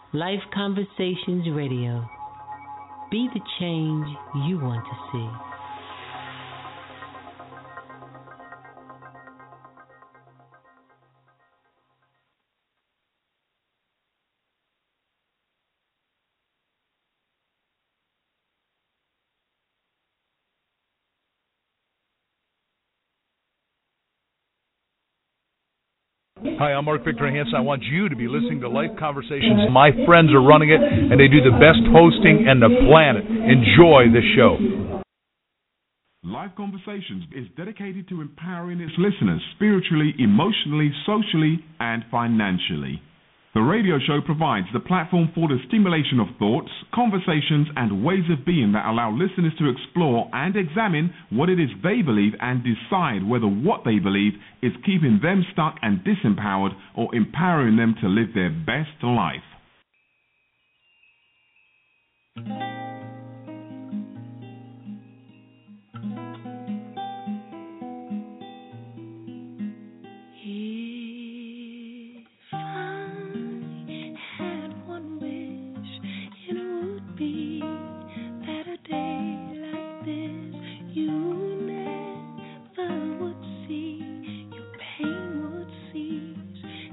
Life Conversations Radio. Be the change you want to see. Hi, I'm Mark Victor Hansen. I want you to be listening to Life Conversations. My friends are running it, and they do the best hosting in the planet. Enjoy the show. Life Conversations is dedicated to empowering its listeners spiritually, emotionally, socially, and financially. The radio show provides the platform for the stimulation of thoughts, conversations, and ways of being that allow listeners to explore and examine what it is they believe and decide whether what they believe is keeping them stuck and disempowered or empowering them to live their best life.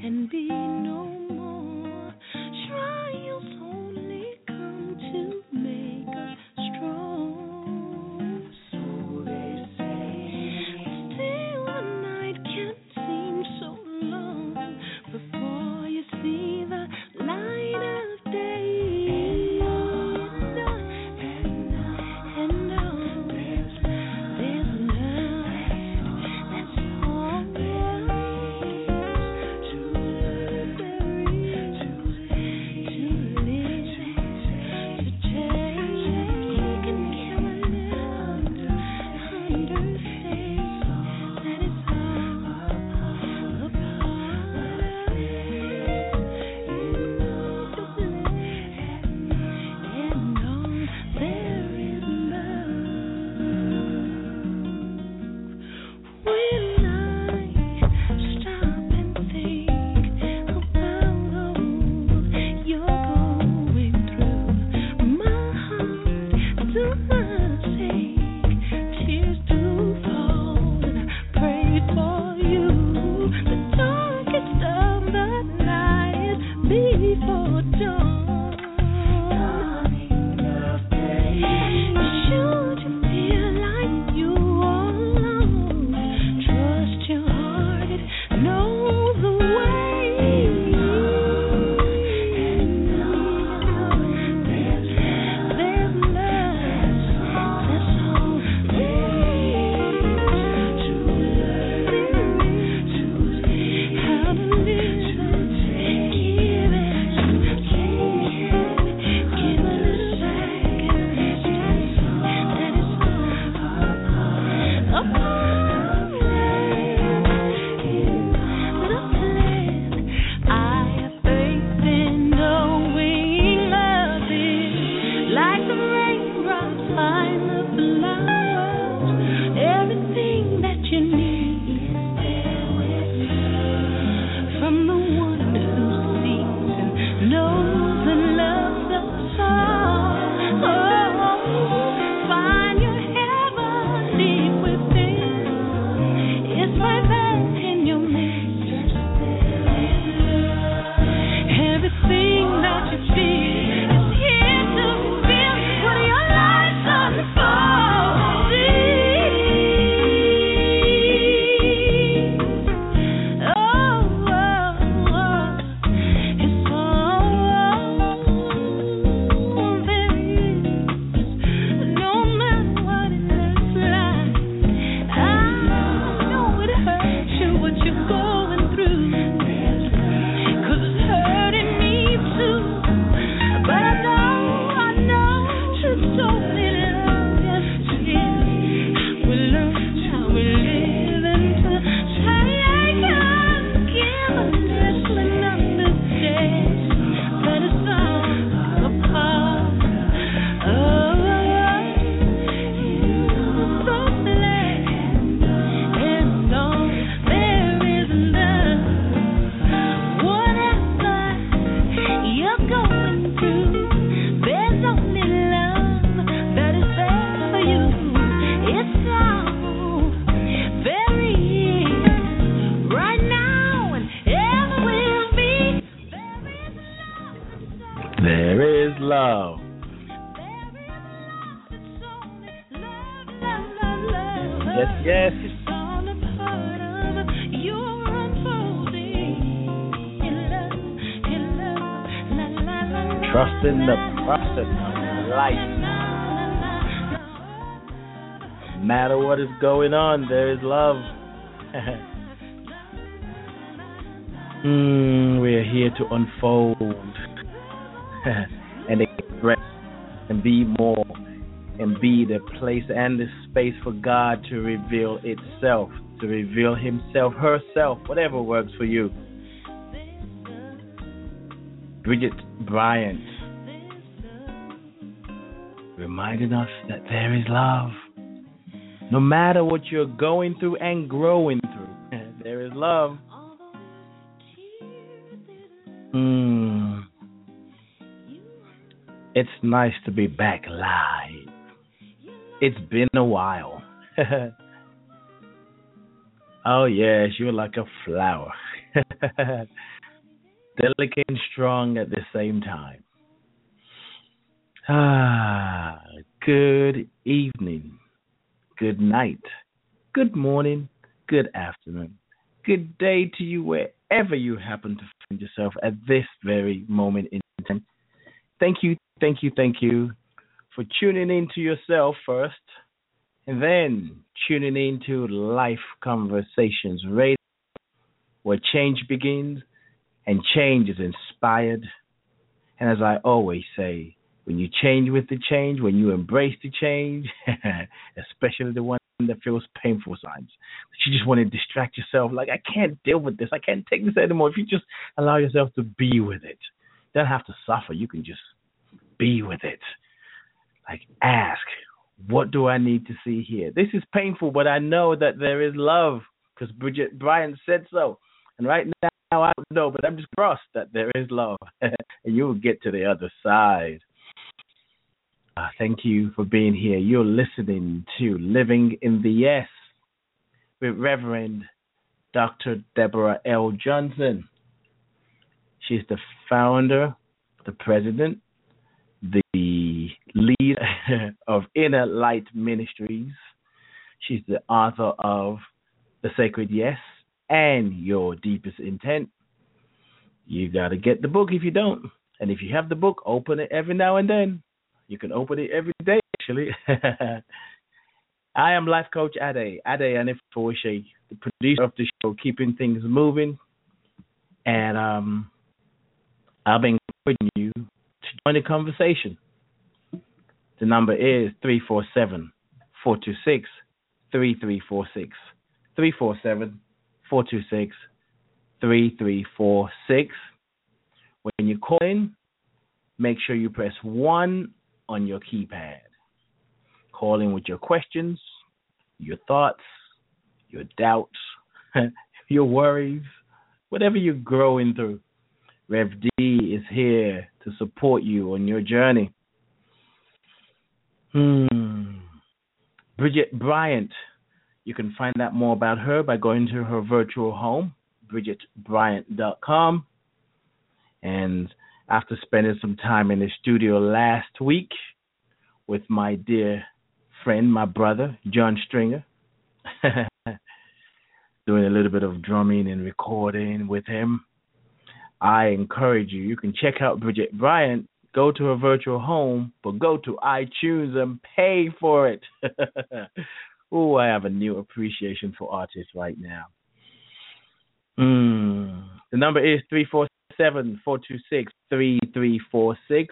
Be no more trials only come to me. love. Yes, yes. Trust in the process of life. No matter what is going on, there is love. We are here to unfold and express and be more and be the place and the space for God to reveal itself, to reveal himself, herself, whatever works for you. Bridget Bryant reminding us that there is love. No matter what you're going through and growing through, there is love. It's nice to be back live. It's been a while. Oh, yes, you're like a flower. Delicate and strong at the same time. Good evening. Good night. Good morning. Good afternoon. Good day to you wherever you happen to find yourself at this very moment in time. Thank you for tuning in to yourself first, and then tuning into Life Conversations Radio, where change begins and change is inspired. And as I always say, when you change with the change, when you embrace the change, especially the one that feels painful sometimes, you just want to distract yourself, like, I can't deal with this, I can't take this anymore. If you just allow yourself to be with it, you don't have to suffer, you can just be with it. Like, ask, what do I need to see here? This is painful, but I know that there is love, because Bridget Bryant said so. And right now, I don't know, but I'm just crossed that there is love, and you will get to the other side. Thank you for being here. You're listening to Living in the Yes with Reverend Dr. Deborah L. Johnson. She's the founder, the president, the leader of Inner Light Ministries. She's the author of The Sacred Yes and Your Deepest Intent. You got to get the book if you don't. And if you have the book, open it every now and then. You can open it every day, actually. I am Life Coach Ade Anifoshe, the producer of the show, keeping things moving. And I've been encouraging you to join the conversation. The number is 347-426-3346. 347-426-3346. When you call in, make sure you press 1 on your keypad. Call in with your questions, your thoughts, your doubts, your worries, whatever you're growing through. Rev D is here to support you on your journey. Bridget Bryant, you can find out more about her by going to her virtual home, BridgetBryant.com. And after spending some time in the studio last week with my dear friend, my brother, John Stringer, doing a little bit of drumming and recording with him, I encourage you, you can check out Bridget Bryant, go to her virtual home, but go to iTunes and pay for it. Oh, I have a new appreciation for artists right now. The number is 347-426-3346,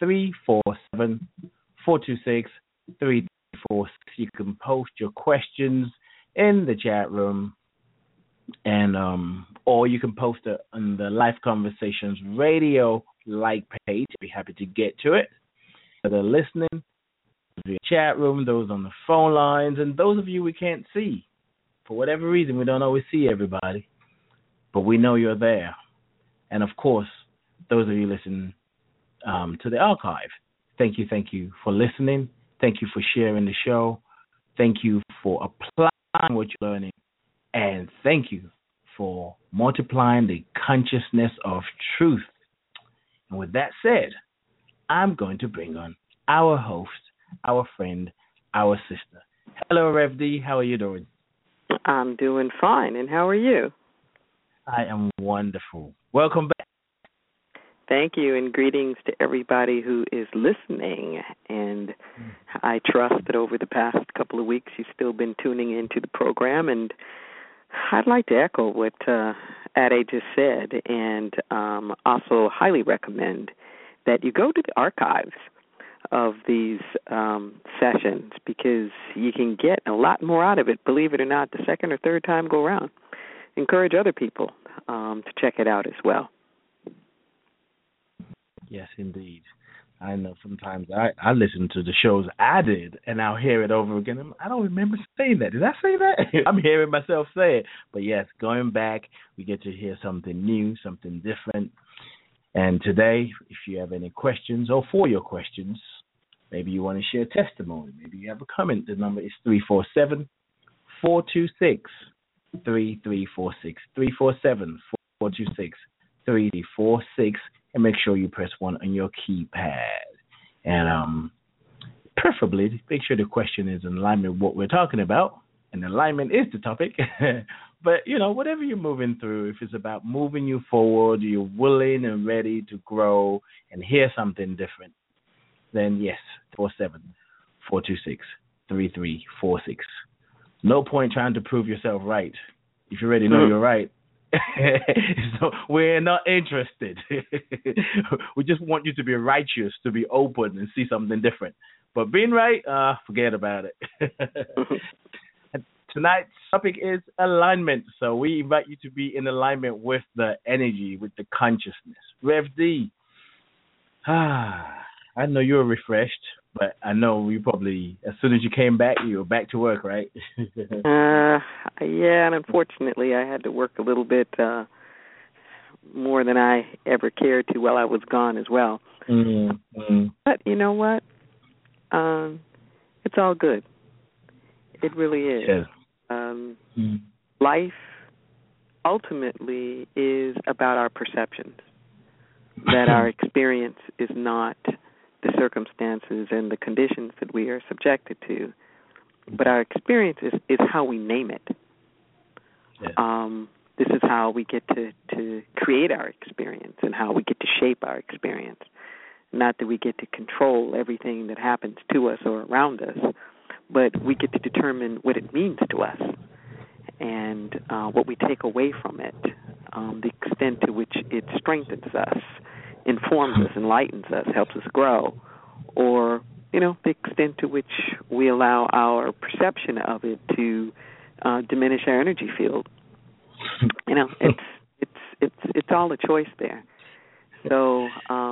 347-426-3346. You can post your questions in the chat room, and or you can post it on the Life Conversations Radio like page. I'd be happy to get to it. For the listening, the chat room, those on the phone lines, and those of you we can't see. For whatever reason, we don't always see everybody, but we know you're there. And, of course, those of you listening to the archive, thank you for listening. Thank you for sharing the show. Thank you for applying what you're learning. And thank you for multiplying the consciousness of truth. And with that said, I'm going to bring on our host, our friend, our sister. Hello, Rev D. How are you doing? I'm doing fine, and how are you? I am wonderful. Welcome back. Thank you, and greetings to everybody who is listening. And I trust that over the past couple of weeks you've still been tuning into the program. And I'd like to echo what Ade just said, and also highly recommend that you go to the archives of these sessions, because you can get a lot more out of it, believe it or not, the second or third time go around. Encourage other people to check it out as well. Yes, indeed. I know sometimes I listen to the shows I did, and I'll hear it over again. I don't remember saying that. Did I say that? I'm hearing myself say it. But yes, going back, we get to hear something new, something different. And today, if you have any questions, or for your questions, maybe you want to share testimony, maybe you have a comment, the number is 347-426-3346. 347-426-3346. And make sure you press 1 on your keypad. And preferably, make sure the question is in alignment with what we're talking about. And alignment is the topic. But, whatever you're moving through, if it's about moving you forward, you're willing and ready to grow and hear something different, then yes, 447-426-3346. No point trying to prove yourself right if you already know you're right. So we're not interested. We just want you to be righteous, to be open and see something different. But being right, forget about it. Tonight's topic is alignment. So we invite you to be in alignment with the energy, with the consciousness. Rev D, I know you're refreshed, but I know you probably, as soon as you came back, you were back to work, right? Yeah, and unfortunately I had to work a little bit more than I ever cared to while I was gone as well. Mm-hmm. But you know what? It's all good. It really is. Yeah. Life ultimately is about our perceptions, that our experience is not the circumstances and the conditions that we are subjected to, but our experience is how we name it. Yeah. This is how we get to create our experience and how we get to shape our experience. Not that we get to control everything that happens to us or around us, but we get to determine what it means to us and what we take away from it, the extent to which it strengthens us, informs us, enlightens us, helps us grow, or, the extent to which we allow our perception of it to diminish our energy field. It's all a choice there. So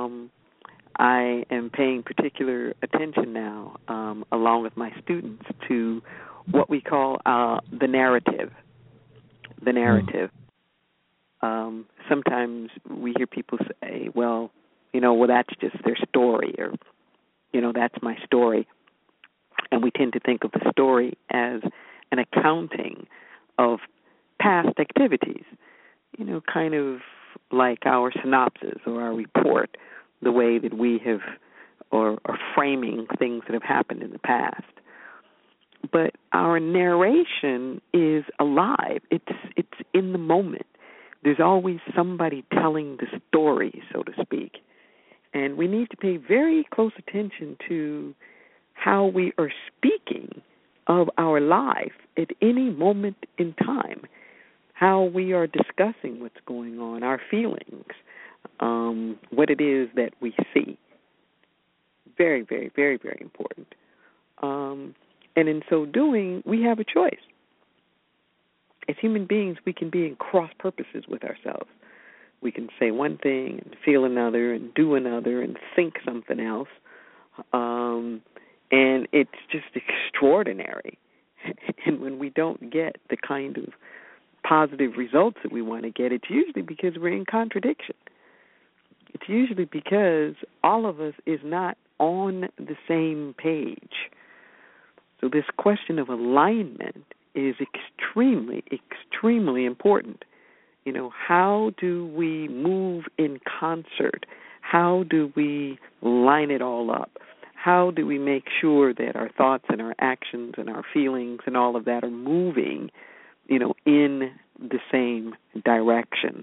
I am paying particular attention now, along with my students, to what we call the narrative. The narrative. Sometimes we hear people say, well, that's just their story, or, that's my story. And we tend to think of the story as an accounting of past activities, kind of like our synopsis or our report, the way that we have or framing things that have happened in the past. But our narration is alive. It's in the moment. There's always somebody telling the story, so to speak. And we need to pay very close attention to how we are speaking of our life at any moment in time, how we are discussing what's going on, our feelings, what it is that we see. Very, very, very, very important. And in so doing, we have a choice. As human beings, we can be in cross purposes with ourselves. We can say one thing and feel another and do another and think something else. And it's just extraordinary. And when we don't get the kind of positive results that we want to get, it's usually because we're in contradiction. It's usually because all of us is not on the same page. So this question of alignment is extremely, extremely important. How do we move in concert? how do we line it all up? How do we make sure that our thoughts and our actions and our feelings and all of that are moving, in the same direction?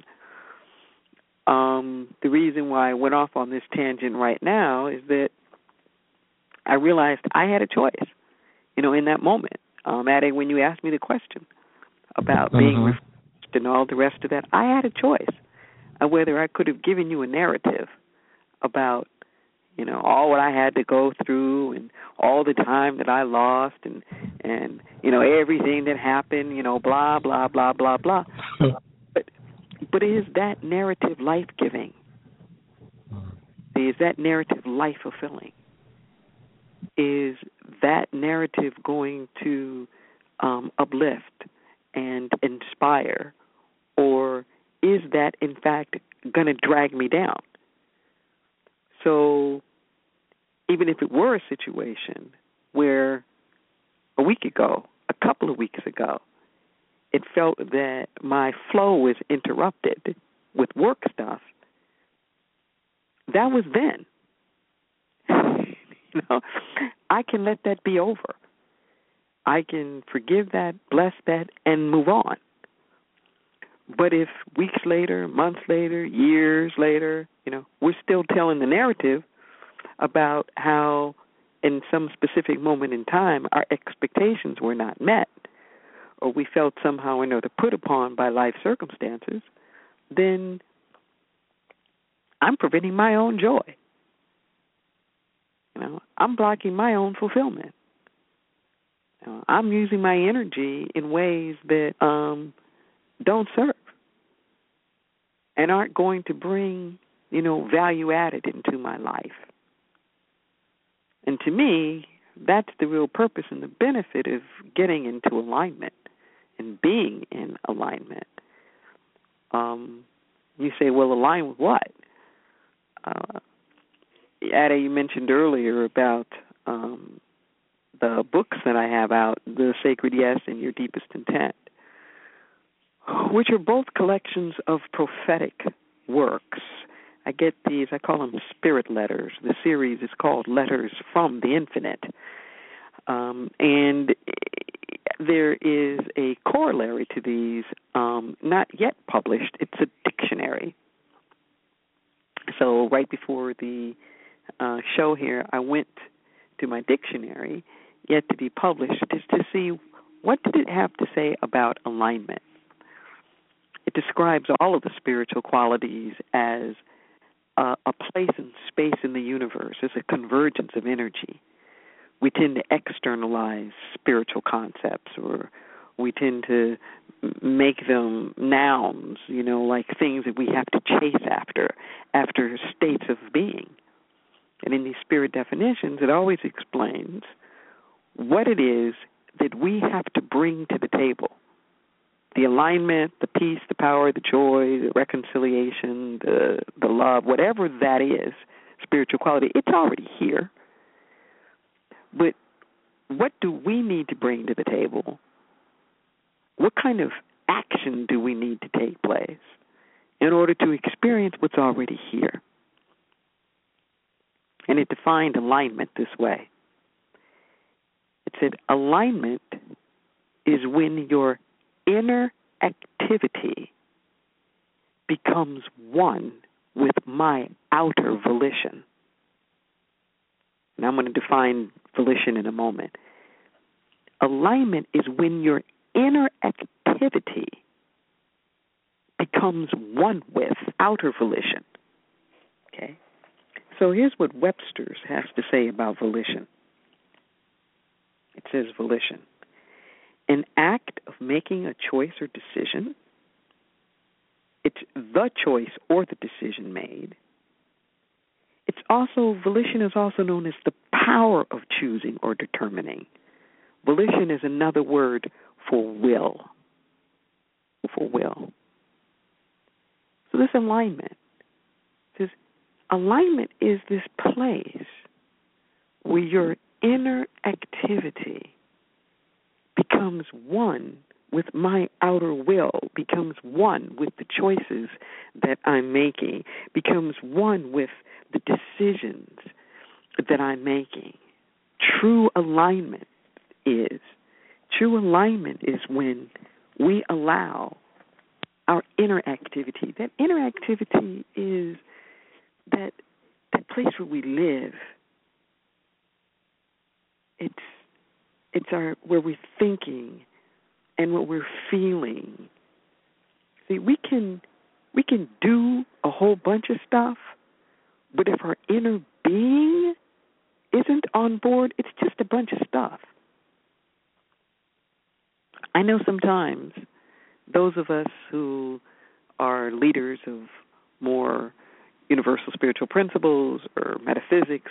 The reason why I went off on this tangent right now is that I realized I had a choice, in that moment. Ade, when you asked me the question about being refreshed and all the rest of that, I had a choice of whether I could have given you a narrative about, all what I had to go through and all the time that I lost and everything that happened, blah, blah, blah, blah, blah. But is that narrative life-giving? Is that narrative life-fulfilling? Is that narrative going to uplift and inspire? Or is that, in fact, going to drag me down? So even if it were a situation where a couple of weeks ago, it felt that my flow was interrupted with work stuff, that was then. I can let that be over. I can forgive that, bless that, and move on. But if weeks later, months later, years later, we're still telling the narrative about how in some specific moment in time our expectations were not met, or we felt somehow or another put upon by life circumstances, then I'm preventing my own joy. I'm blocking my own fulfillment. I'm using my energy in ways that don't serve and aren't going to bring, value added into my life. And to me, that's the real purpose and the benefit of getting into alignment and being in alignment. You say, well, align with what? Ade, you mentioned earlier about the books that I have out, The Sacred Yes and Your Deepest Intent, which are both collections of prophetic works. I get these, I call them spirit letters. The series is called Letters from the Infinite. And there is a corollary to these, not yet published. It's a dictionary. So right before the show here, I went to my dictionary, yet to be published, just to see what did it have to say about alignment. It describes all of the spiritual qualities as a place and space in the universe, as a convergence of energy. We tend to externalize spiritual concepts, or we tend to make them nouns, like things that we have to chase after states of being. And in these spirit definitions, it always explains what it is that we have to bring to the table. The alignment, the peace, the power, the joy, the reconciliation, the love, whatever that is, spiritual quality, it's already here. But what do we need to bring to the table? What kind of action do we need to take place in order to experience what's already here? And it defined alignment this way. It said alignment is when your inner activity becomes one with my outer volition. And I'm going to define volition in a moment. Alignment is when your inner activity becomes one with outer volition. Okay? So here's what Webster's has to say about volition. It says volition: an act of making a choice or decision. It's the choice or the decision made. It's also, volition is also known as the power of choosing or determining. Volition is another word for will. For will. So this alignment, alignment is this place where your inner activity becomes one with my outer will, becomes one with the choices that I'm making, becomes one with the decisions that I'm making. True alignment is when we allow our inner activity. That inner activity is that place where we live. It's where we're thinking and what we're feeling. See, we can do a whole bunch of stuff, but if our inner being isn't on board, it's just a bunch of stuff. I know sometimes those of us who are leaders of more universal spiritual principles or metaphysics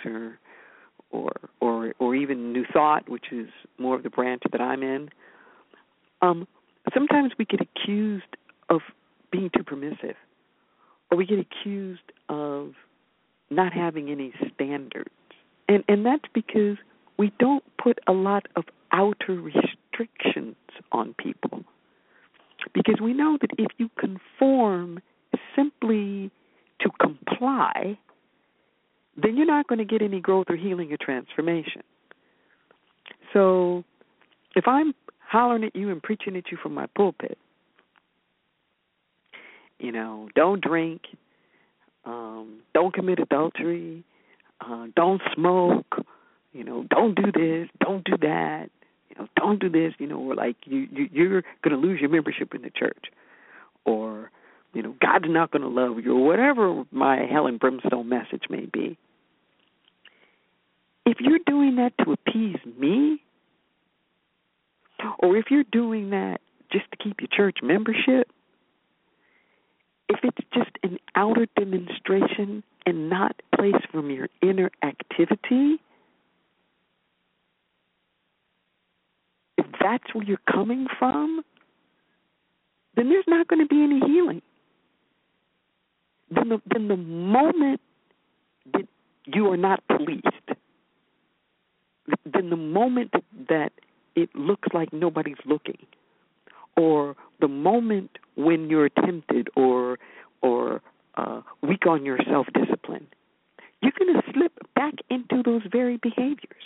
or even New Thought, which is more of the branch that I'm in, sometimes we get accused of being too permissive, or we get accused of not having any standards. And that's because we don't put a lot of outer restrictions on people. Because we know that if you conform simply to comply, then you're not going to get any growth or healing or transformation. So if I'm hollering at you and preaching at you from my pulpit, don't drink, don't commit adultery, don't smoke, don't do this, don't do that, don't do this, or like you're going to lose your membership in the church, or, God's not going to love you, or whatever my hell and brimstone message may be. If you're doing that to appease me, or if you're doing that just to keep your church membership, if it's just an outer demonstration and not placed from your inner activity, if that's where you're coming from, then there's not going to be any healing. Then the moment that you are not policed, then the moment that it looks like nobody's looking, or the moment when you're tempted or weak on your self-discipline, you're going to slip back into those very behaviors.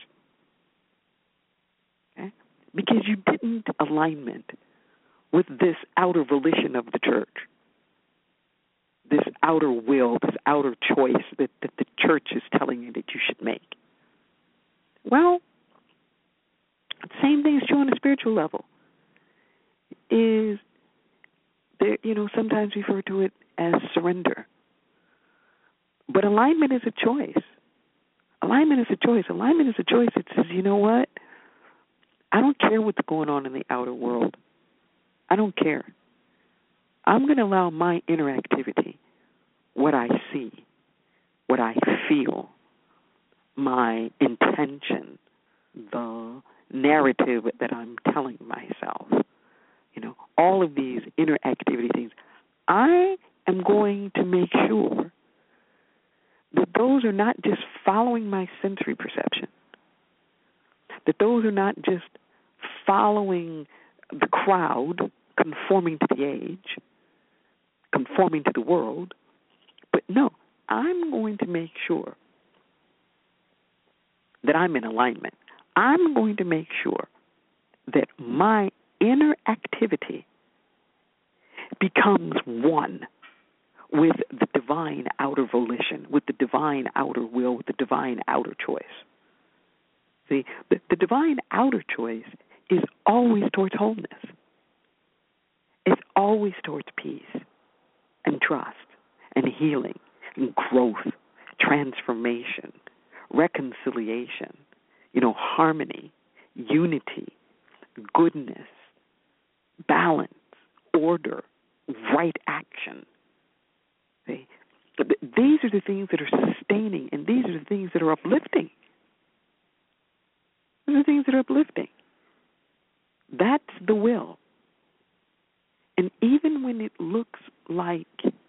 Okay? Because you didn't alignment with this outer volition of the church, this outer will, this outer choice that the church is telling you that you should make. Well, same thing is true on a spiritual level. Is there, sometimes we refer to it as surrender. But alignment is a choice. Alignment is a choice. Alignment is a choice that says, you know what? I don't care what's going on in the outer world. I don't care. I'm going to allow my inner activity, what I see, what I feel, my intention, the narrative that I'm telling myself, all of these inner activity things, I am going to make sure that those are not just following my sensory perception, that those are not just following the crowd, conforming to the age, conforming to the world, but no, I'm going to make sure that I'm in alignment. I'm going to make sure that my inner activity becomes one with the divine outer volition, with the divine outer will, with the divine outer choice. See, the divine outer choice is always towards wholeness. It's always towards peace and trust and healing and growth, transformation, reconciliation, harmony, unity, goodness, balance, order, right action. See? These are the things that are sustaining, and these are the things that are uplifting. These are the things that are uplifting. That's the will. And even when it looks like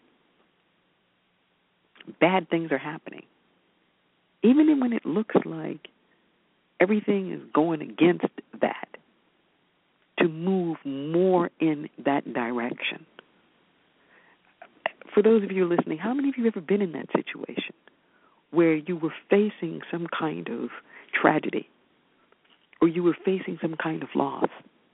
bad things are happening, even when it looks like everything is going against that, to move more in that direction. For those of you listening, how many of you have ever been in that situation where you were facing some kind of tragedy or you were facing some kind of loss,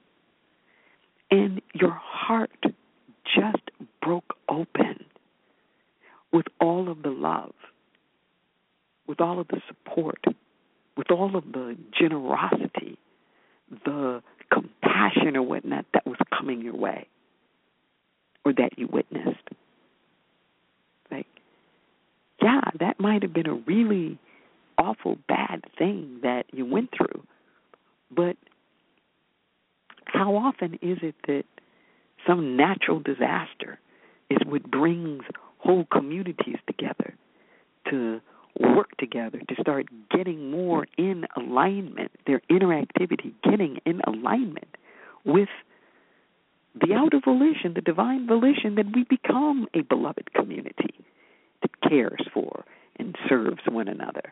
and your heart just broke open with all of the love, with all of the support, with all of the generosity, the compassion or whatnot that was coming your way or that you witnessed. Like, yeah, that might have been a really awful, bad thing that you went through, but how often is it that some natural disaster is what brings whole communities together to work together, to start getting more in alignment, their interactivity getting in alignment with the outer volition, the divine volition, that we become a beloved community that cares for and serves one another.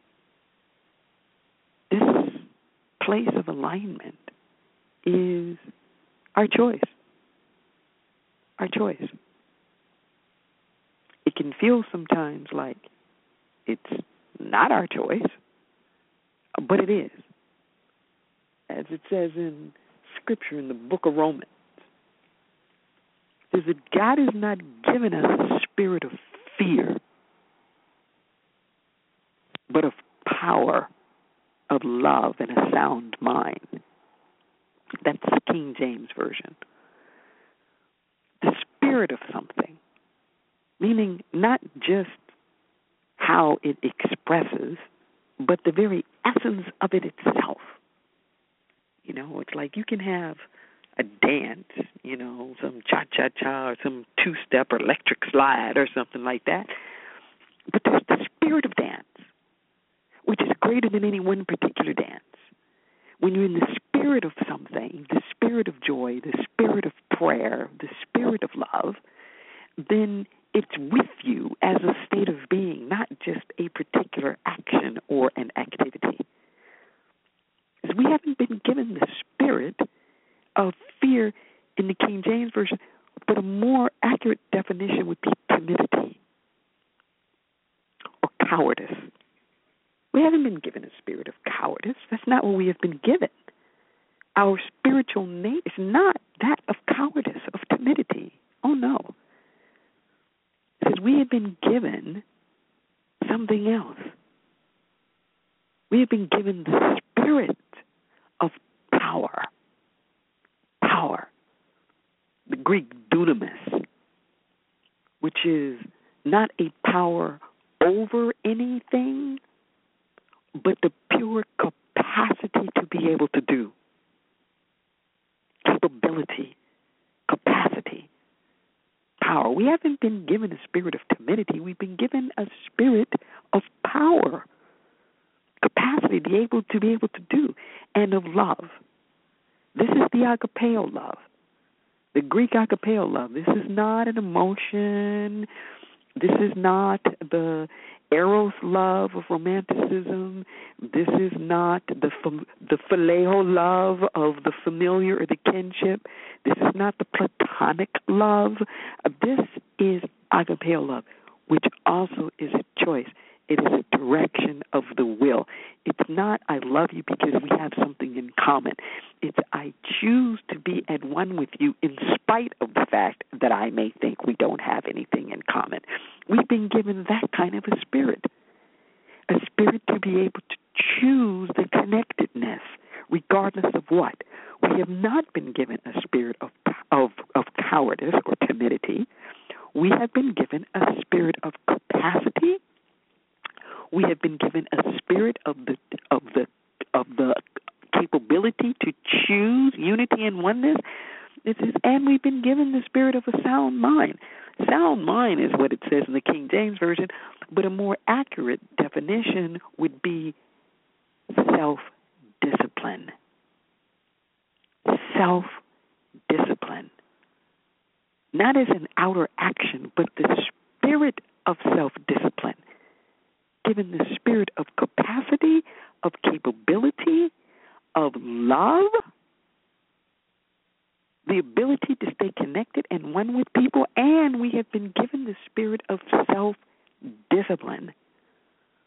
This place of alignment is our choice. Our choice. It can feel sometimes like it's not our choice, but it is. As it says in Scripture in the book of Romans, it says that God has not given us a spirit of fear, but of power, of love, and a sound mind. That's the King James Version. The spirit of something, meaning not just how it expresses, but the very essence of it itself. You know, it's like you can have a dance, you know, some cha-cha-cha or some two-step or electric slide or something like that. But there's the spirit of dance, which is greater than any one particular dance. When you're in the spirit of something, the spirit of joy, the spirit of prayer, the spirit of love, then it's with you as a state of being, not just a particular action or an activity. Because we haven't been given the spirit of fear in the King James Version, but a more accurate definition would be timidity or cowardice. We haven't been given a spirit of cowardice. That's not what we have been given. Our spiritual nature is not that of cowardice, of timidity. Oh, no. Because we have been given something else. We have been given the spirit of power. Power. The Greek dunamis, which is not a power over anything, but the pure capacity to be able to do. Capability, capacity, power. We haven't been given a spirit of timidity. We've been given a spirit of power, capacity to be able to do, and of love. This is the agapeo love, the Greek agapeo love. This is not an emotion. This is not the eros love of romanticism. This is not the phileo love of the familiar or the kinship. This is not the platonic love. This is agapeo love, which also is a choice. It is a direction of the will. It's not I love you because we have something in common. It's I choose to be at one with you in spite of the fact that I may think we don't have anything in common. We've been given that kind of a spirit to be able to choose the connectedness regardless of what. We have not been given a spirit of cowardice or timidity. We have been given a spirit of capacity. We have been given a spirit of the capability to choose unity and oneness. And we've been given the spirit of a sound mind. Sound mind is what it says in the King James Version, but a more accurate definition would be self-discipline. Self-discipline. Not as an outer action, but the spirit of self-discipline. Given the spirit of capacity, of capability, of love, the ability to stay connected and one with people, and we have been given the spirit of self-discipline.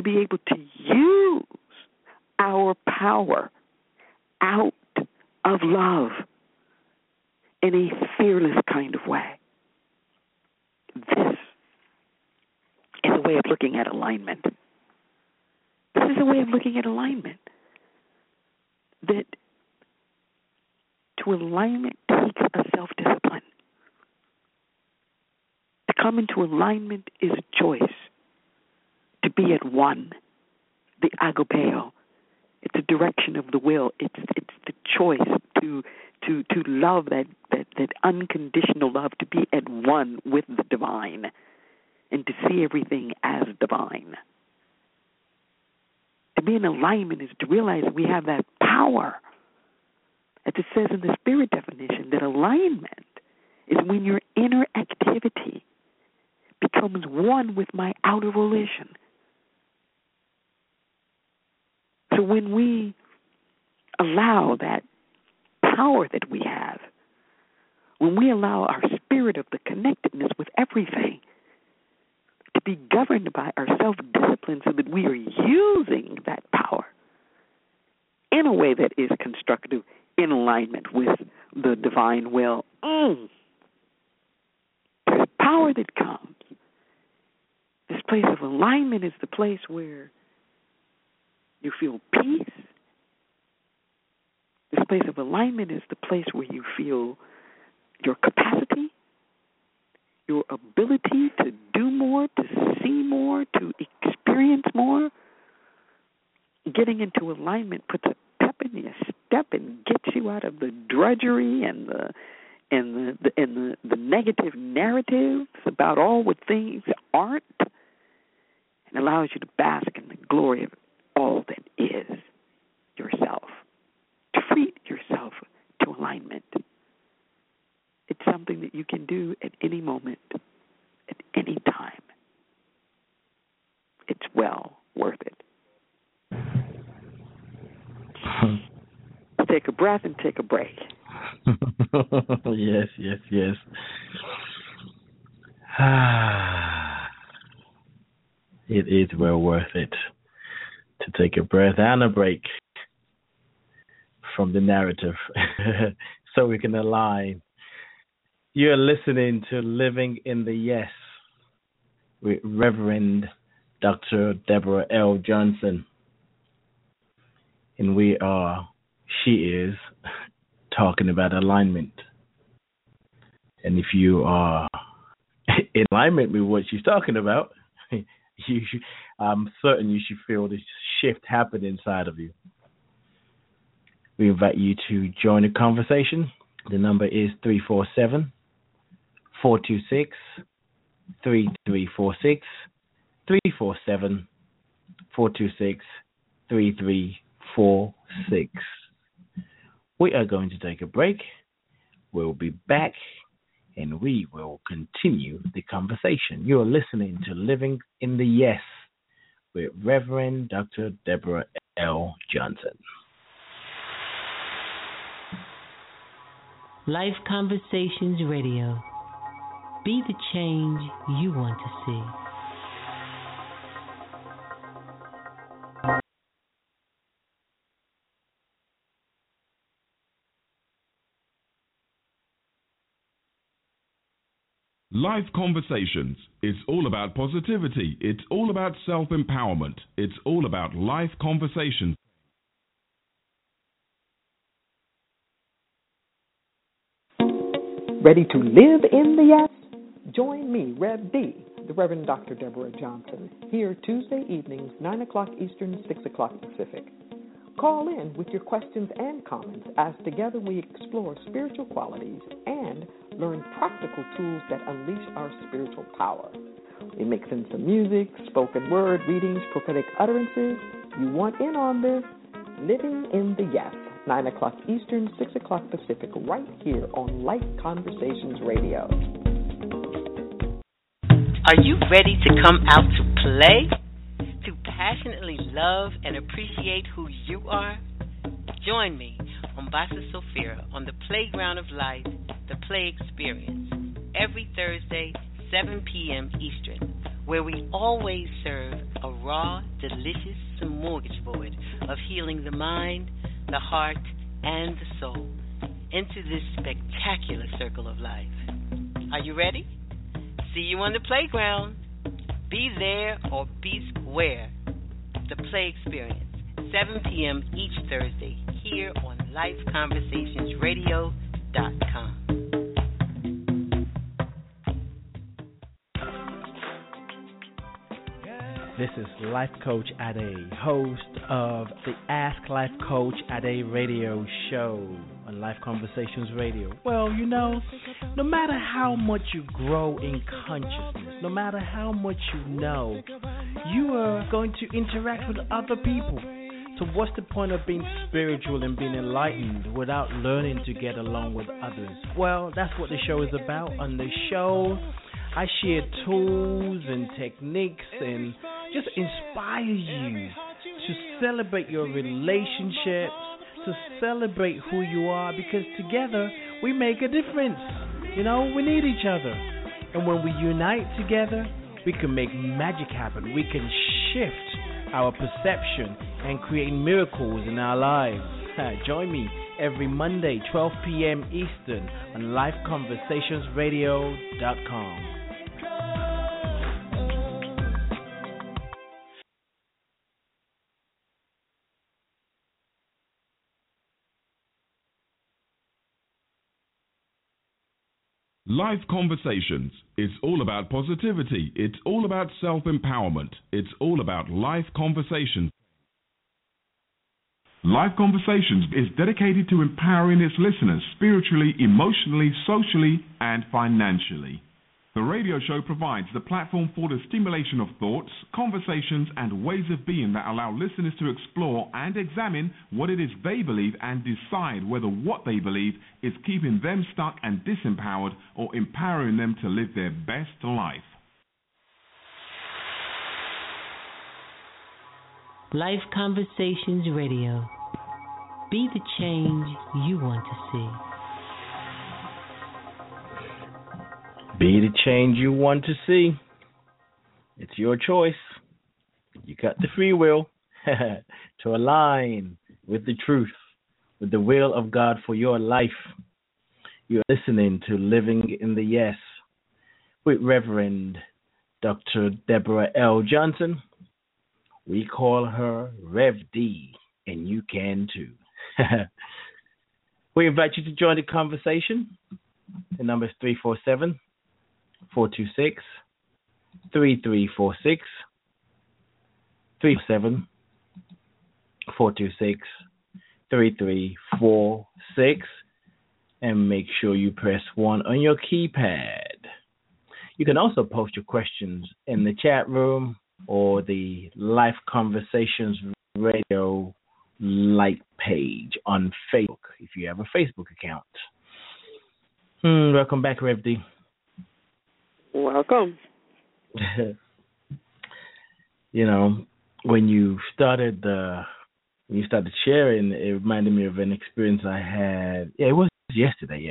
be able to use our power out of love in a fearless kind of way. This is a way of looking at alignment. This is a way of looking at alignment. That to alignment takes a self-discipline. To come into alignment is a choice. To be at one, the agapeo. It's a direction of the will. It's the choice to love that unconditional love, to be at one with the divine, and to see everything as divine. To be in alignment is to realize that we have that power. As it says in the spirit definition, that alignment is when your inner activity becomes one with my outer volition. So when we allow that power that we have, when we allow our spirit of the connectedness with everything to be governed by our self-discipline so that we are using that power in a way that is constructive, in alignment with the divine will, there's power that comes. This place of alignment is the place where you feel peace. This place of alignment is the place where you feel your capacity, your ability to do more, to see more, to experience more. Getting into alignment puts a pep in your step and gets you out of the drudgery and the negative narratives about all what things aren't, and allows you to bask in the glory of all that is yourself, to treat yourself to alignment. It's something that you can do at any moment, at any time. It's well worth it. Take a breath and take a break. Yes. It is well worth it to take a breath and a break from the narrative so we can align. You're listening to Living in the Yes with Reverend Dr. Deborah L. Johnson. And she is talking about alignment. And if you are in alignment with what she's talking about, I'm certain you should feel this shift happen inside of you. We invite you to join the conversation. The number is 347-426-3346. 347-426-3346. We are going to take a break. We'll be back, and we will continue the conversation. You're listening to Living in the Yes with Reverend Dr. Deborah L. Johnson. Life Conversations Radio. Be the change you want to see. Life Conversations. It's all about positivity. It's all about self-empowerment. It's all about life conversations. Ready to live in the yes? Join me, Rev D, the Reverend Dr. Deborah Johnson, here Tuesday evenings, 9 o'clock Eastern, 6 o'clock Pacific. Call in with your questions and comments as together we explore spiritual qualities and learn practical tools that unleash our spiritual power. We mix in some music, spoken word, readings, prophetic utterances. You want in on this? Living in the Yes, 9 o'clock Eastern, 6 o'clock Pacific, right here on Life Conversations Radio. Are you ready to come out to play? To passionately love and appreciate who you are? Join me on Basa Sophia on the Playground of Life, the Play Experience, every Thursday, 7 p.m. Eastern, where we always serve a raw, delicious smorgasbord of healing the mind, the heart, and the soul into this spectacular circle of life. Are you ready? See you on the playground. Be there or be square. The Play Experience, 7 p.m. each Thursday here on LifeConversationsRadio.com. This is Life Coach Ade, host of the Ask Life Coach Ade radio show on Life Conversations Radio. Well, you know, no matter how much you grow in consciousness, no matter how much you know, you are going to interact with other people. So what's the point of being spiritual and being enlightened without learning to get along with others? Well, that's what the show is about. On the show, I share tools and techniques and just inspire you to celebrate your relationships, to celebrate who you are, because together we make a difference. You know, we need each other. And when we unite together, we can make magic happen. We can shift our perception and create miracles in our lives. Join me every Monday, 12 p.m. Eastern on LifeConversationsRadio.com. Life Conversations. It's all about positivity. It's all about self-empowerment. It's all about life conversations. Life Conversations is dedicated to empowering its listeners spiritually, emotionally, socially, and financially. The radio show provides the platform for the stimulation of thoughts, conversations, and ways of being that allow listeners to explore and examine what it is they believe and decide whether what they believe is keeping them stuck and disempowered or empowering them to live their best life. Life Conversations Radio. Be the change you want to see. Be the change you want to see. It's your choice. You got the free will to align with the truth, with the will of God for your life. You're listening to Living in the Yes with Reverend Dr. Deborah L. Johnson. We call her Rev D, and you can too. We invite you to join the conversation. The number is 347-426-3346. 347-426-3346. And make sure you press 1 on your keypad. You can also post your questions in the chat room or the Life Conversations Radio like page on Facebook, if you have a Facebook account. Welcome back, Rev D. Welcome. You know, when you started sharing, it reminded me of an experience I had. Yeah, it was yesterday.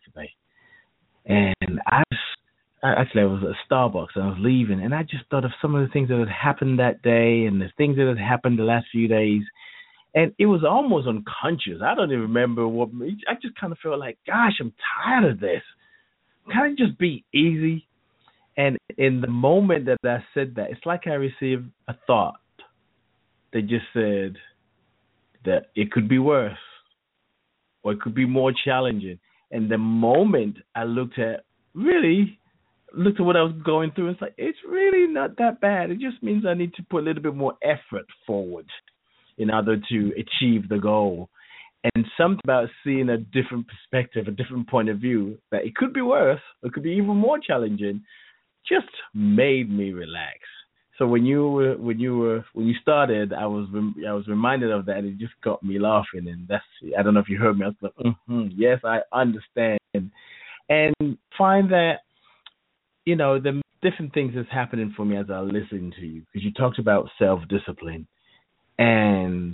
And I was at Starbucks and I was leaving, and I just thought of some of the things that had happened that day and the things that had happened the last few days. And it was almost unconscious. I don't even remember I just kind of felt like, gosh, I'm tired of this. Can I just be easy? And in the moment that I said that, it's like I received a thought that just said that it could be worse or it could be more challenging. And the moment I looked at what I was going through, it's like, it's really not that bad. It just means I need to put a little bit more effort forward in order to achieve the goal. And something about seeing a different perspective, a different point of view, that it could be worse, it could be even more challenging, just made me relax. So when you started, I was reminded of that. It just got me laughing, and I don't know if you heard me. I was like, yes, I understand, and find that, you know, the different things that's happening for me as I listen to you, because you talked about self-discipline. And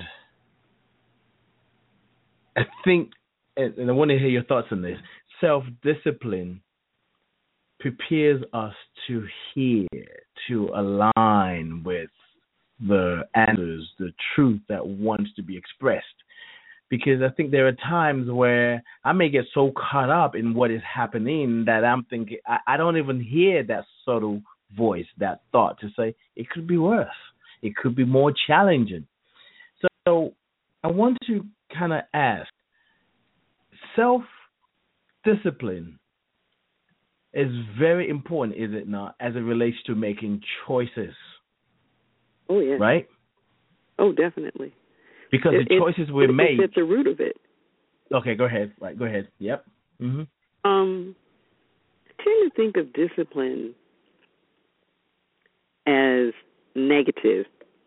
I think, and I want to hear your thoughts on this, self-discipline prepares us to hear, to align with the answers, the truth that wants to be expressed. Because I think there are times where I may get so caught up in what is happening that I'm thinking, I don't even hear that subtle voice, that thought to say, it could be worse. It could be more challenging. So I want to kind of ask, self-discipline is very important, is it not, as it relates to making choices? Oh, yeah. Right? Oh, definitely. Because the choices we make. It's at the root of it. Okay, go ahead. Right, go ahead. Yep. Mm-hmm. I tend to think of discipline as negative.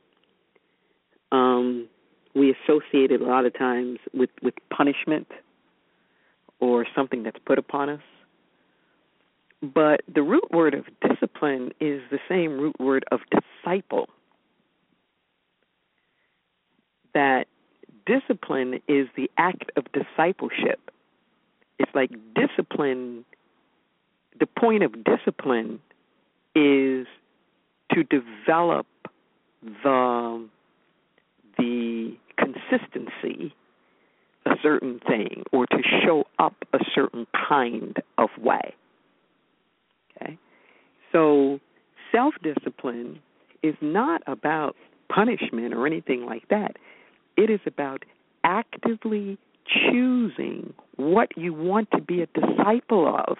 We associate it a lot of times with punishment or something that's put upon us. But the root word of discipline is the same root word of disciple. That discipline is the act of discipleship. It's like discipline, the point of discipline is to develop the consistency, a certain thing, or to show up a certain kind of way. Okay? So self-discipline is not about punishment or anything like that. It is about actively choosing what you want to be a disciple of.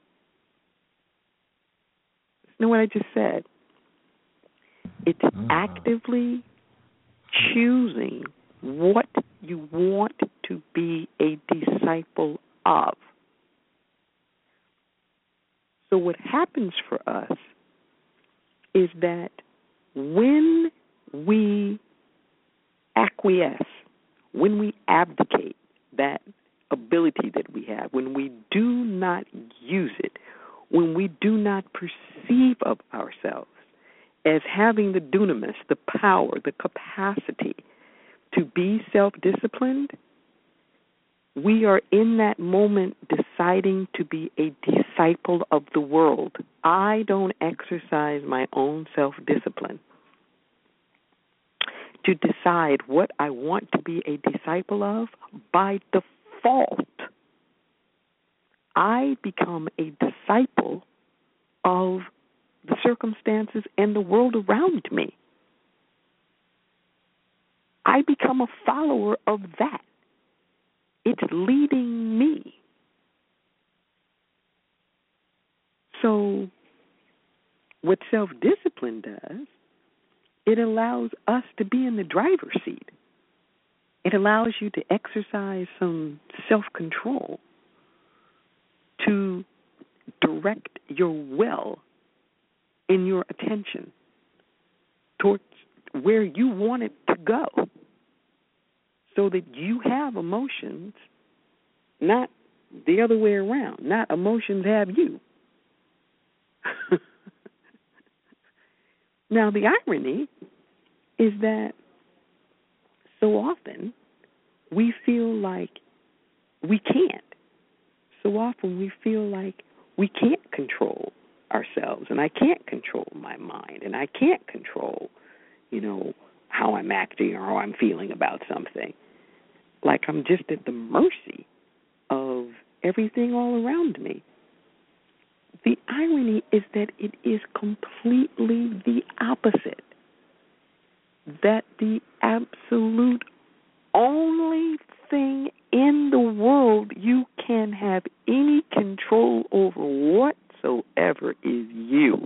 You know what I just said? It's actively choosing what you want to be a disciple of. So what happens for us is that when we acquiesce, when we abdicate that ability that we have, when we do not use it, when we do not perceive of ourselves as having the dunamis, the power, the capacity to be self-disciplined, we are in that moment deciding to be a disciple of the world. I don't exercise my own self-discipline to decide what I want to be a disciple of. By default, I become a disciple of the circumstances and the world around me. I become a follower of that. It's leading me. So what self-discipline does, it allows us to be in the driver's seat. It allows you to exercise some self-control to direct your will and your attention towards where you want it to go, so that you have emotions, not the other way around, not emotions have you. Now, the irony is that so often we feel like we can't. So often we feel like we can't control ourselves, and I can't control my mind, and I can't control, how I'm acting or how I'm feeling about something. Like I'm just at the mercy of everything all around me. The irony is that it is completely the opposite. That the absolute only thing in the world you can have any control over whatsoever is you.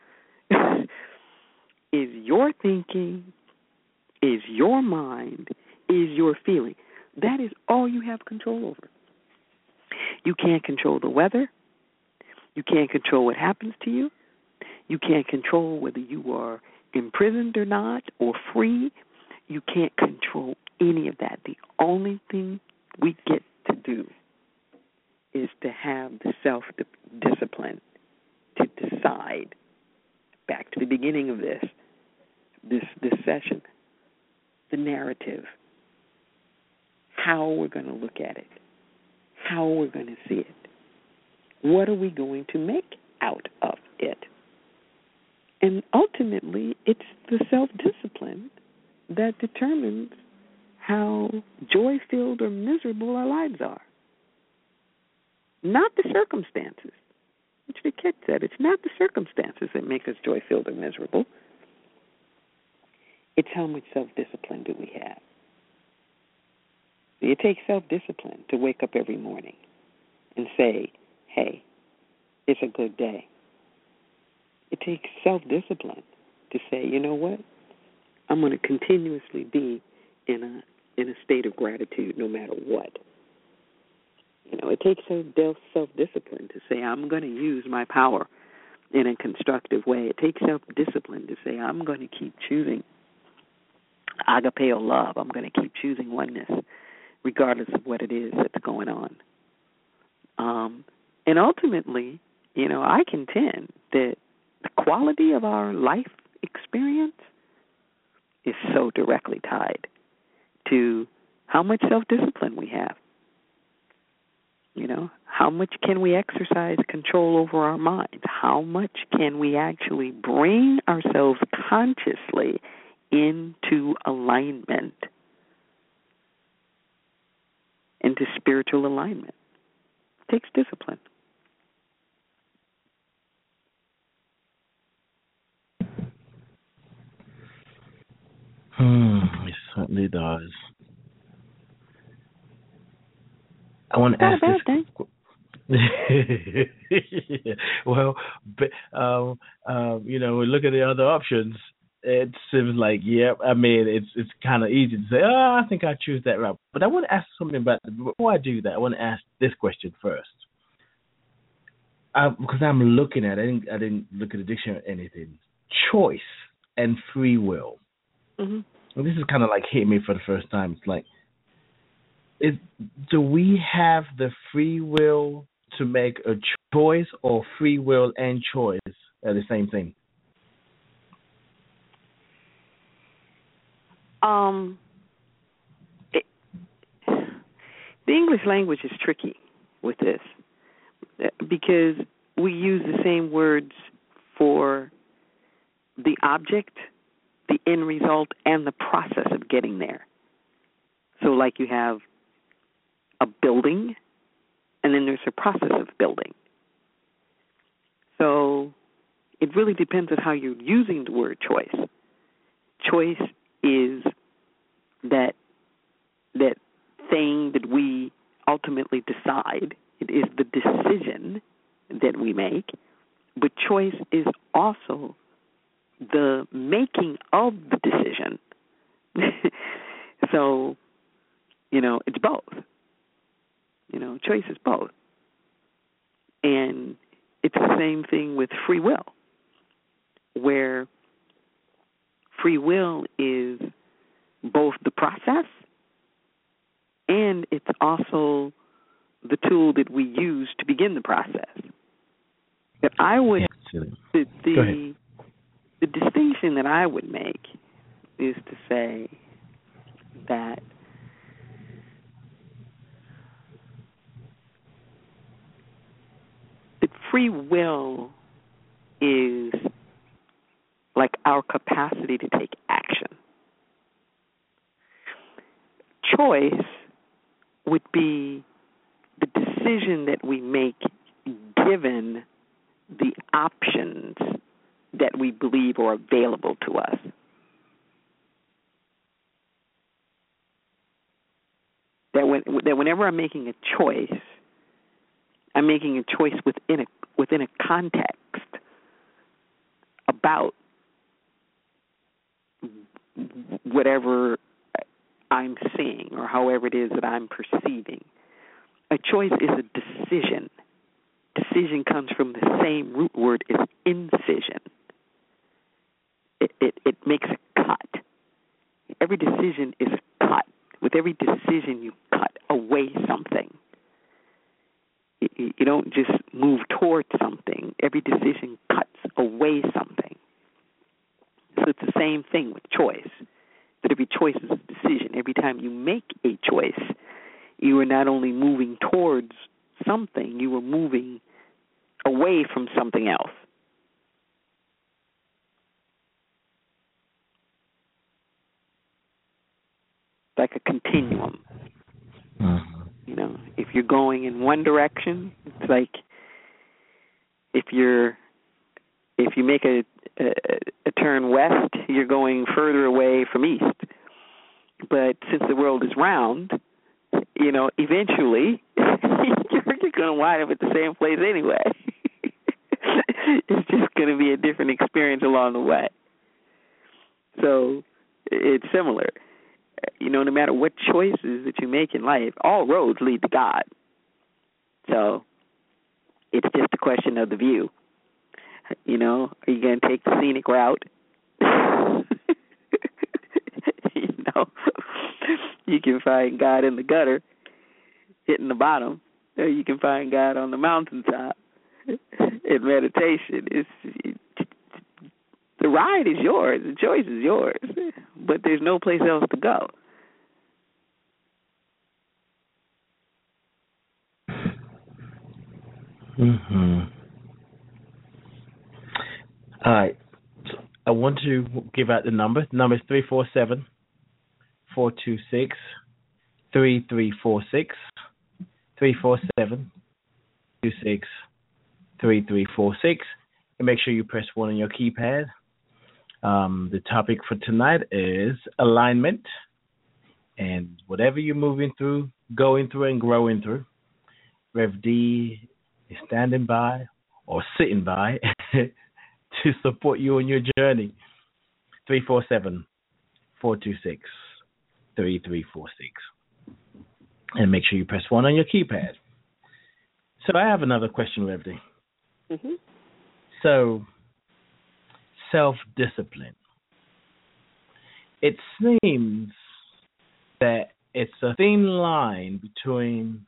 Is your thinking, is your mind, is your feeling. That is all you have control over. You can't control the weather. You can't control what happens to you. You can't control whether you are imprisoned or not, or free. You can't control any of that. The only thing we get to do is to have the self-discipline to decide, back to the beginning of this session, the narrative, how we're going to look at it, how we're going to see it. What are we going to make out of it? And ultimately, it's the self-discipline that determines how joy-filled or miserable our lives are. Not the circumstances. Which the kid said, it's not the circumstances that make us joy-filled or miserable. It's how much self-discipline do we have. It takes self-discipline to wake up every morning and say, hey, it's a good day. It takes self-discipline to say, you know what? I'm going to continuously be in a state of gratitude no matter what. You know, it takes self-discipline to say, I'm going to use my power in a constructive way. It takes self-discipline to say, I'm going to keep choosing agapeo love. I'm going to keep choosing oneness, regardless of what it is that's going on. And ultimately, you know, I contend that the quality of our life experience is so directly tied to how much self-discipline we have. You know, how much can we exercise control over our minds? How much can we actually bring ourselves consciously into alignment, into spiritual alignment? It takes discipline. It certainly does. I want to ask this. Well, you know, we look at the other options. It seems like, yeah, I mean, it's kind of easy to say, I think I choose that route. But I want to ask something about before I do that. I want to ask this question first, because I'm looking at it. I didn't look at the dictionary or anything. Choice and free will. Mm-hmm. And this is kind of like hitting me for the first time. It's like, do we have the free will to make a choice, or free will and choice are the same thing? The English language is tricky with this because we use the same words for the object, the end result, and the process of getting there. So like you have a building, and then there's a process of building. So it really depends on how you're using the word choice. Choice is that thing that we ultimately decide. It is the decision that we make. But choice is also the making of the decision. So, you know, it's both. You know, choice is both. And it's the same thing with free will, where free will is both the process and it's also the tool that we use to begin the process. But I would, the distinction that I would make is to say that free will is like our capacity to take action. Choice would be the decision that we make given the options that we believe are available to us. That whenever I'm making a choice, I'm making a choice within a context about whatever I'm seeing or however it is that I'm perceiving. A choice is a decision. Decision comes from the same root word as incision. It makes a cut. Every decision is a cut. With every decision, you cut away something. You don't just move towards something. Every decision cuts away something. So it's the same thing with choice. That every choice is a decision. Every time you make a choice, you are not only moving towards something, you are moving away from something else. like a continuum. Mm-hmm. You know, if you're going in one direction, it's like if you make a turn west, you're going further away from east. But since the world is round, you know, eventually you're going to wind up at the same place anyway. It's just going to be a different experience along the way. So it's similar. You know, no matter what choices that you make in life, all roads lead to God. So it's just a question of the view. You know, are you going to take the scenic route? You know, you can find God in the gutter, hitting the bottom, or you can find God on the mountaintop in meditation. The ride is yours. The choice is yours. But there's no place else to go. Mm-hmm. All right. So I want to give out the number. The number is 347-426-3346. 347-426-3346. And make sure you press 1 on your keypad. The topic for tonight is alignment. And whatever you're moving through, going through, and growing through, Rev D is standing by or sitting by to support you on your journey. 347-426-3346. And make sure you press 1 on your keypad. So I have another question, Rev D. Mm-hmm. So, self-discipline. It seems that it's a thin line between...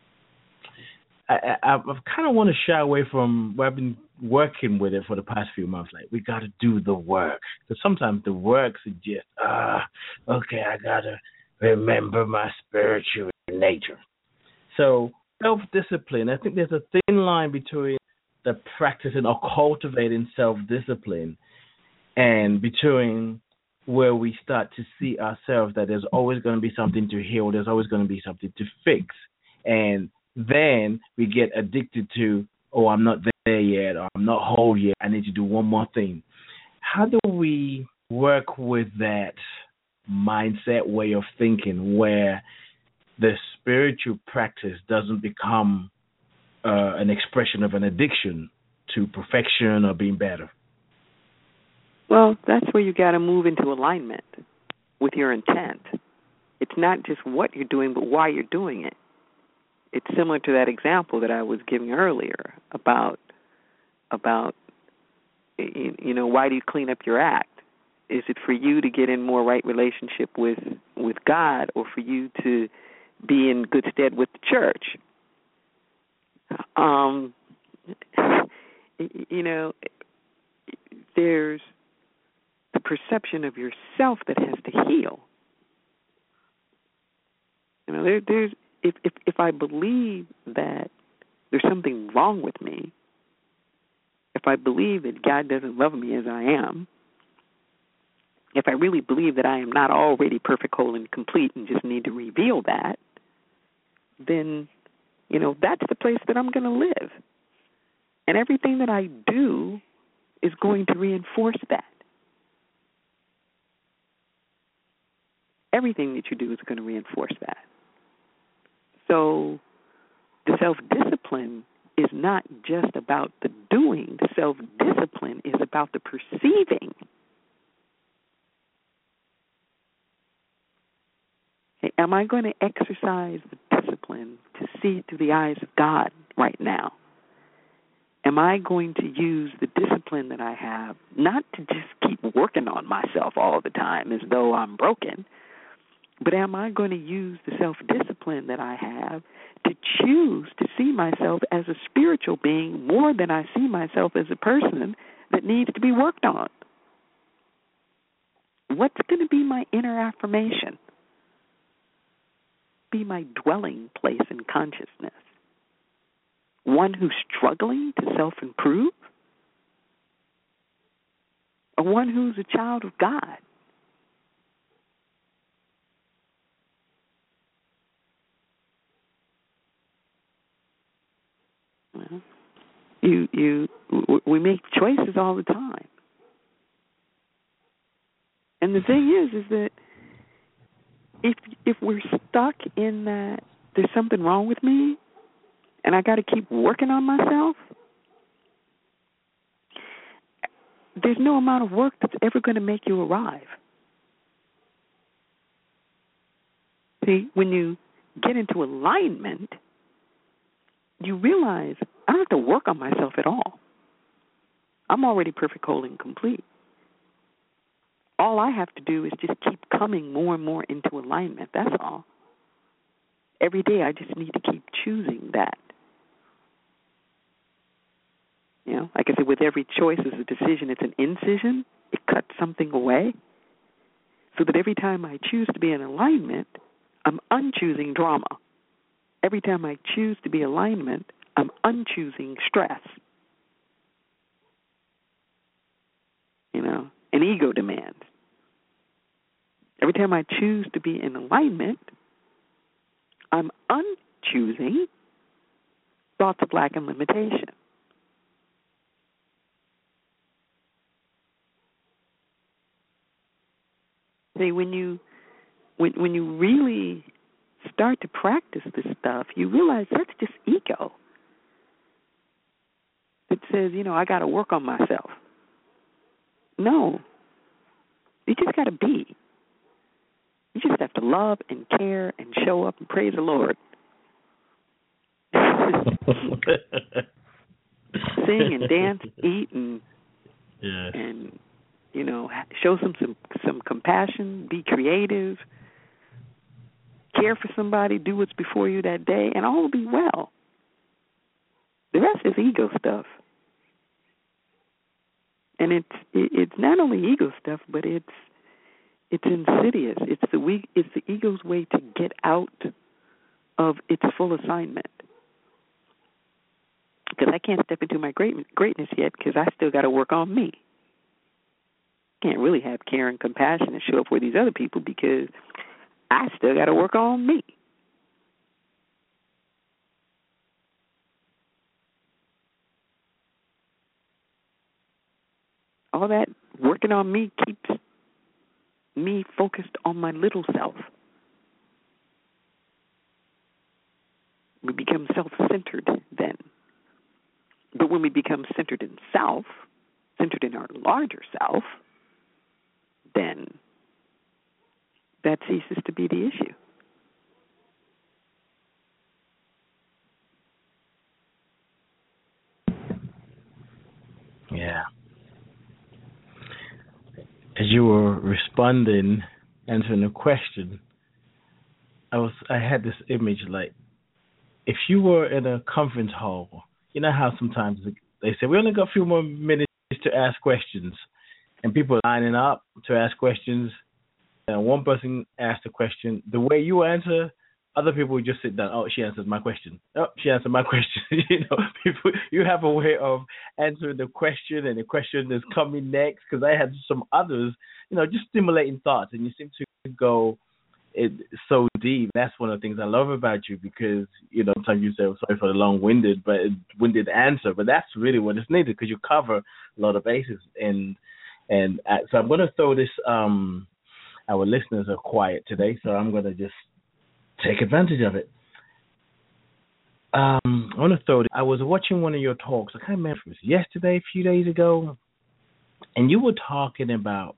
I kind of want to shy away from... I've been working with it for the past few months. Like, we got to do the work. Because sometimes the work suggests, okay, I got to remember my spiritual nature. So, self-discipline, I think there's a thin line between the practicing or cultivating self-discipline and between where we start to see ourselves that there's always going to be something to heal, there's always going to be something to fix. And then we get addicted to, I'm not there yet, or I'm not whole yet, I need to do one more thing. How do we work with that mindset, way of thinking, where the spiritual practice doesn't become an expression of an addiction to perfection or being better? Well, that's where you got to move into alignment with your intent. It's not just what you're doing, but why you're doing it. It's similar to that example that I was giving earlier about you know, why do you clean up your act? Is it for you to get in more right relationship with God, or for you to be in good stead with the church? You know, there's the perception of yourself that has to heal. You know, there's if I believe that there's something wrong with me, if I believe that God doesn't love me as I am, if I really believe that I am not already perfect, whole, and complete and just need to reveal that, then, you know, that's the place that I'm going to live. And everything that I do is going to reinforce that. Everything that you do is going to reinforce that. So the self-discipline is not just about the doing. The self-discipline is about the perceiving. Hey, am I going to exercise the discipline to see through the eyes of God right now? Am I going to use the discipline that I have not to just keep working on myself all the time as though I'm broken, but am I going to use the self-discipline that I have to choose to see myself as a spiritual being more than I see myself as a person that needs to be worked on? What's going to be my inner affirmation? Be my dwelling place in consciousness? One who's struggling to self-improve? Or one who's a child of God? We make choices all the time. And the thing is that if we're stuck in that there's something wrong with me and I got to keep working on myself, there's no amount of work that's ever going to make you arrive. See, when you get into alignment, you realize I don't have to work on myself at all. I'm already perfect, whole, and complete. All I have to do is just keep coming more and more into alignment. That's all. Every day I just need to keep choosing that. You know, like I said, with every choice is a decision. It's an incision. It cuts something away. So that every time I choose to be in alignment, I'm unchoosing drama. Every time I choose to be in alignment, I'm unchoosing stress. You know, and ego demands. Every time I choose to be in alignment, I'm unchoosing thoughts of lack and limitation. See, when you really start to practice this stuff, you realize that's just ego. It says, you know, I got to work on myself. No, you just got to be. You just have to love and care and show up and praise the Lord. Sing and dance, eat, and yes. And you know, show some compassion, be creative, care for somebody, do what's before you that day, and all will be well. The rest is ego stuff. And it's not only ego stuff, but it's insidious. It's the ego's way to get out of its full assignment. Because I can't step into my greatness yet because I still got to work on me. Can't really have care and compassion and show up for these other people because I still got to work on me. All that working on me keeps me focused on my little self. We become self-centered then. But when we become centered in self, centered in our larger self, then that ceases to be the issue. Yeah. As you were responding, answering the question, I had this image like if you were in a conference hall, you know how sometimes they say we only got a few more minutes to ask questions, and people are lining up to ask questions, and one person asked a question, the way you answer, other people would just sit down. Oh, she answered my question. Oh, she answered my question. You know, people, you have a way of answering the question, and the question is coming next. Because I had some others, you know, just stimulating thoughts, and you seem to go so deep. That's one of the things I love about you, because you know sometimes you say, oh, "Sorry for the long-winded answer," but that's really what is needed because you cover a lot of bases. And so I'm going to throw this. Our listeners are quiet today, so I'm going to just take advantage of it. I want to throw it. I was watching one of your talks. I can't remember if it was yesterday, a few days ago, and you were talking about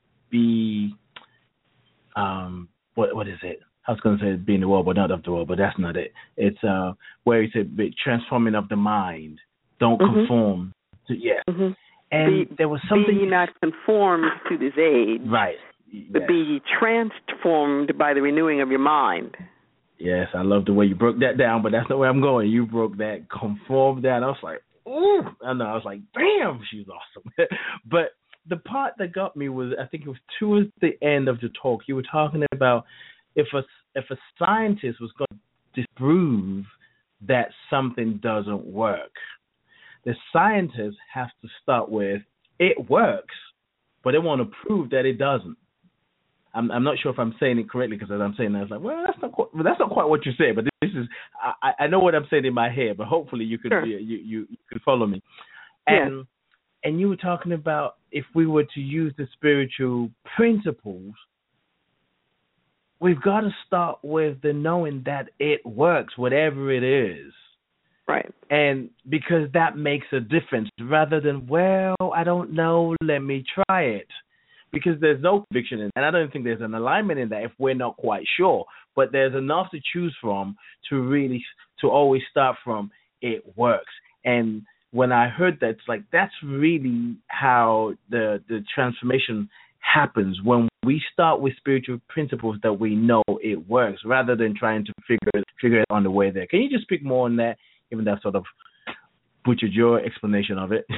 what is it? I was going to say being the world, but not of the world, but that's not it. It's where you said transforming of the mind. Don't conform to And there was something. Be not conformed to this age, right? But be transformed by the renewing of your mind. Yes, I love the way you broke that down, but that's not where I'm going. You broke that conform down. I was like, ooh. I know. I was like, damn, she's awesome. But the part that got me was, I think it was towards the end of the talk, you were talking about if a scientist was going to disprove that something doesn't work, the scientists have to start with, it works, but they want to prove that it doesn't. I'm not sure if I'm saying it correctly, because as I'm saying that, I was like, well, that's not quite what you said, but this is, I know what I'm saying in my head, but hopefully you could you could follow me. And you were talking about if we were to use the spiritual principles, we've got to start with the knowing that it works, whatever it is. Right. And because that makes a difference rather than, well, I don't know, let me try it. Because there's no conviction in that. And I don't think there's an alignment in that if we're not quite sure. But there's enough to choose from to always start from it works. And when I heard that, it's like that's really how the transformation happens, when we start with spiritual principles that we know it works rather than trying to figure it on the way there. Can you just speak more on that, even that sort of butchered your explanation of it?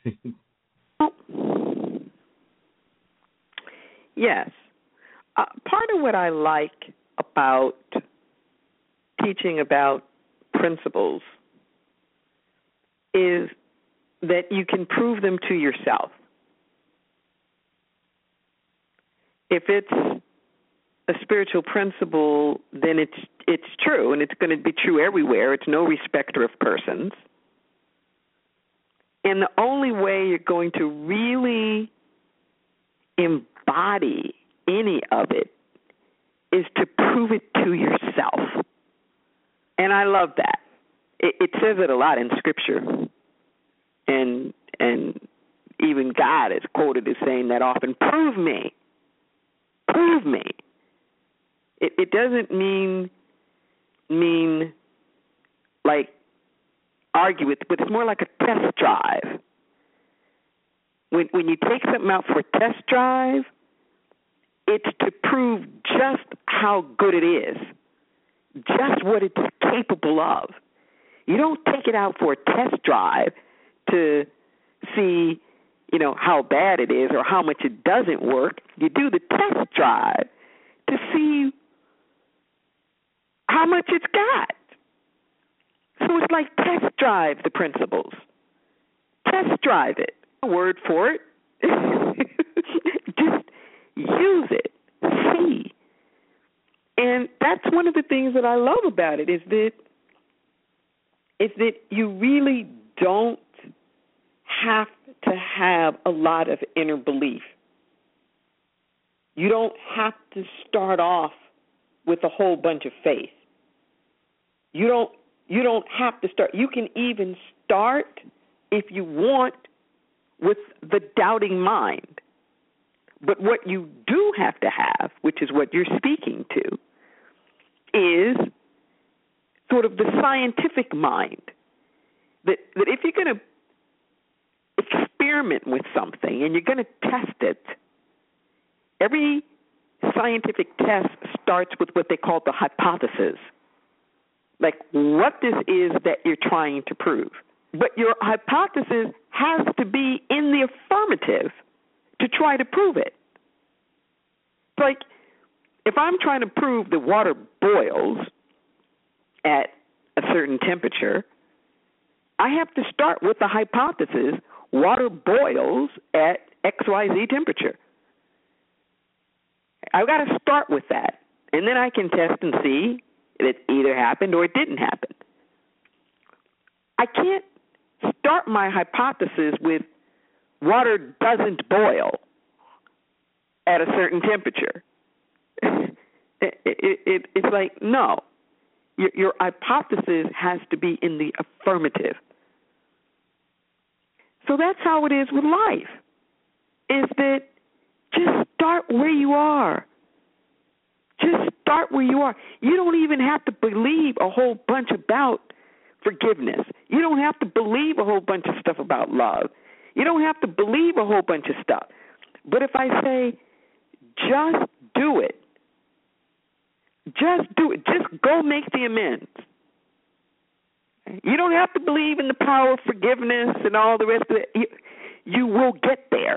Yes. Part of what I like about teaching about principles is that you can prove them to yourself. If it's a spiritual principle, then it's true, and it's going to be true everywhere. It's no respecter of persons. And the only way you're going to really embody any of it is to prove it to yourself. And I love that. It says it a lot in Scripture. And even God is quoted as saying that often, prove me. Prove me. It doesn't mean like argue with, but it's more like a test drive. When you take something out for a test drive, it's to prove just how good it is, just what it's capable of. You don't take it out for a test drive to see, how bad it is or how much it doesn't work. You do the test drive to see how much it's got. So it's like test drive the principles. Test drive it. A word for it. Just use it. See. And that's one of the things that I love about it is that you really don't have to have a lot of inner belief. You don't have to start off with a whole bunch of faith. You don't have to start. You can even start, if you want, with the doubting mind. But what you do have to have, which is what you're speaking to, is sort of the scientific mind. That if you're going to experiment with something and you're going to test it, every scientific test starts with what they call the hypothesis, like what this is that you're trying to prove. But your hypothesis has to be in the affirmative to try to prove it. It's like if I'm trying to prove that water boils at a certain temperature, I have to start with the hypothesis water boils at XYZ temperature. I've got to start with that. And then I can test and see that it either happened or it didn't happen. I can't start my hypothesis with water doesn't boil at a certain temperature. It's like, no. Your hypothesis has to be in the affirmative. So that's how it is with life, is that just start where you are. Just start where you are. You don't even have to believe a whole bunch about forgiveness. You don't have to believe a whole bunch of stuff about love. You don't have to believe a whole bunch of stuff. But if I say, just do it, just do it, just go make the amends. You don't have to believe in the power of forgiveness and all the rest of it. You will get there.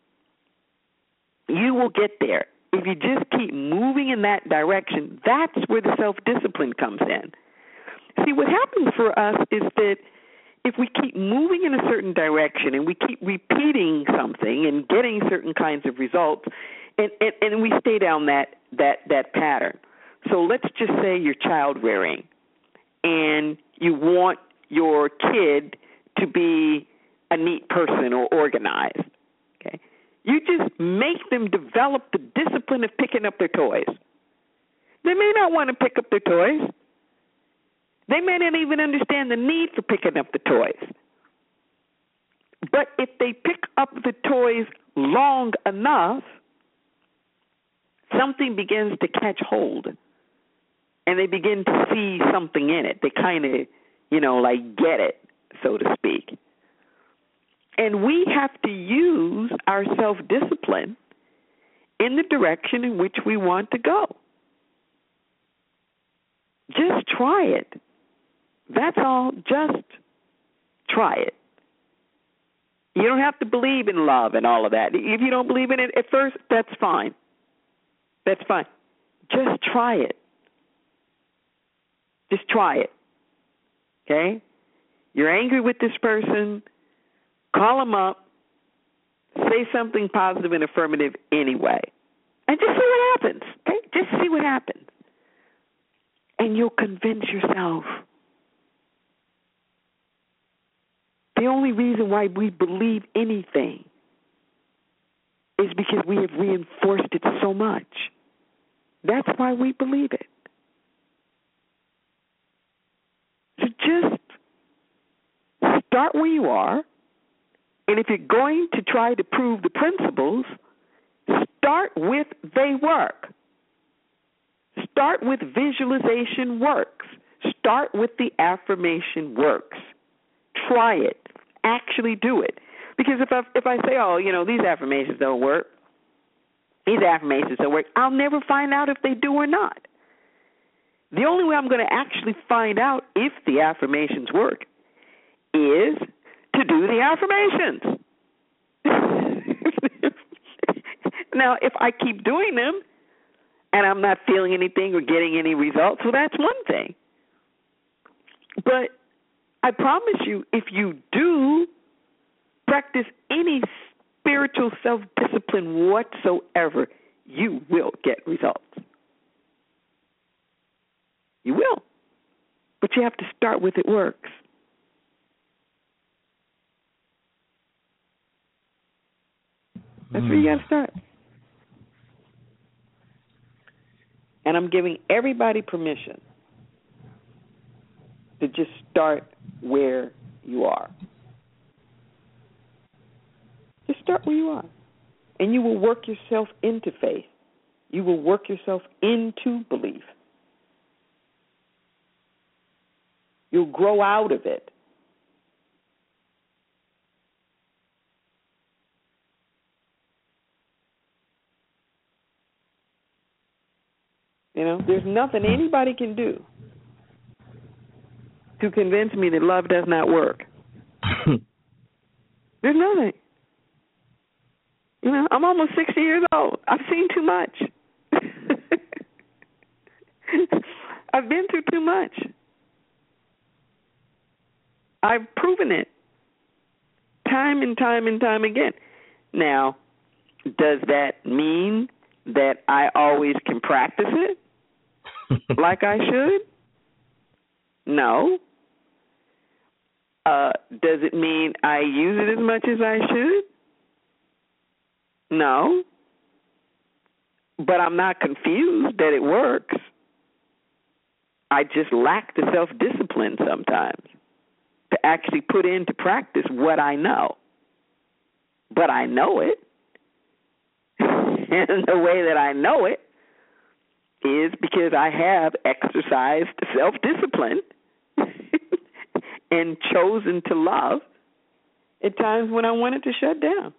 You will get there. If you just keep moving in that direction, that's where the self-discipline comes in. See, what happens for us is that if we keep moving in a certain direction and we keep repeating something and getting certain kinds of results, and we stay down that pattern. So let's just say you're child rearing and you want your kid to be a neat person or organized. Okay? You just make them develop the discipline of picking up their toys. They may not want to pick up their toys. They may not even understand the need for picking up the toys. But if they pick up the toys long enough, something begins to catch hold. And they begin to see something in it. They kind of, like get it, so to speak. And we have to use our self-discipline in the direction in which we want to go. Just try it. That's all. Just try it. You don't have to believe in love and all of that. If you don't believe in it at first, that's fine. That's fine. Just try it. Just try it. Okay? You're angry with this person. Call them up. Say something positive and affirmative anyway. And just see what happens. Okay? Just see what happens. And you'll convince yourself. The only reason why we believe anything is because we have reinforced it so much. That's why we believe it. So just start where you are, and if you're going to try to prove the principles, start with they work. Start with visualization works. Start with the affirmation works. Try it. Actually do it. Because if I say, these affirmations don't work, I'll never find out if they do or not. The only way I'm going to actually find out if the affirmations work is to do the affirmations. Now, if I keep doing them and I'm not feeling anything or getting any results, well, that's one thing. But I promise you, if you do practice any spiritual self-discipline whatsoever, you will get results. You will. But you have to start with it works. That's where you got to start. And I'm giving everybody permission to just start where you are. Just start where you are. And you will work yourself into faith. You will work yourself into belief. You'll grow out of it. There's nothing anybody can do to convince me that love does not work. There's nothing. I'm almost 60 years old. I've seen too much. I've been through too much. I've proven it time and time and time again. Now, does that mean that I always can practice it like I should? No. Does it mean I use it as much as I should? No. But I'm not confused that it works. I just lack the self-discipline sometimes to actually put into practice what I know. But I know it. And the way that I know it is because I have exercised self-discipline and chosen to love at times when I wanted to shut down.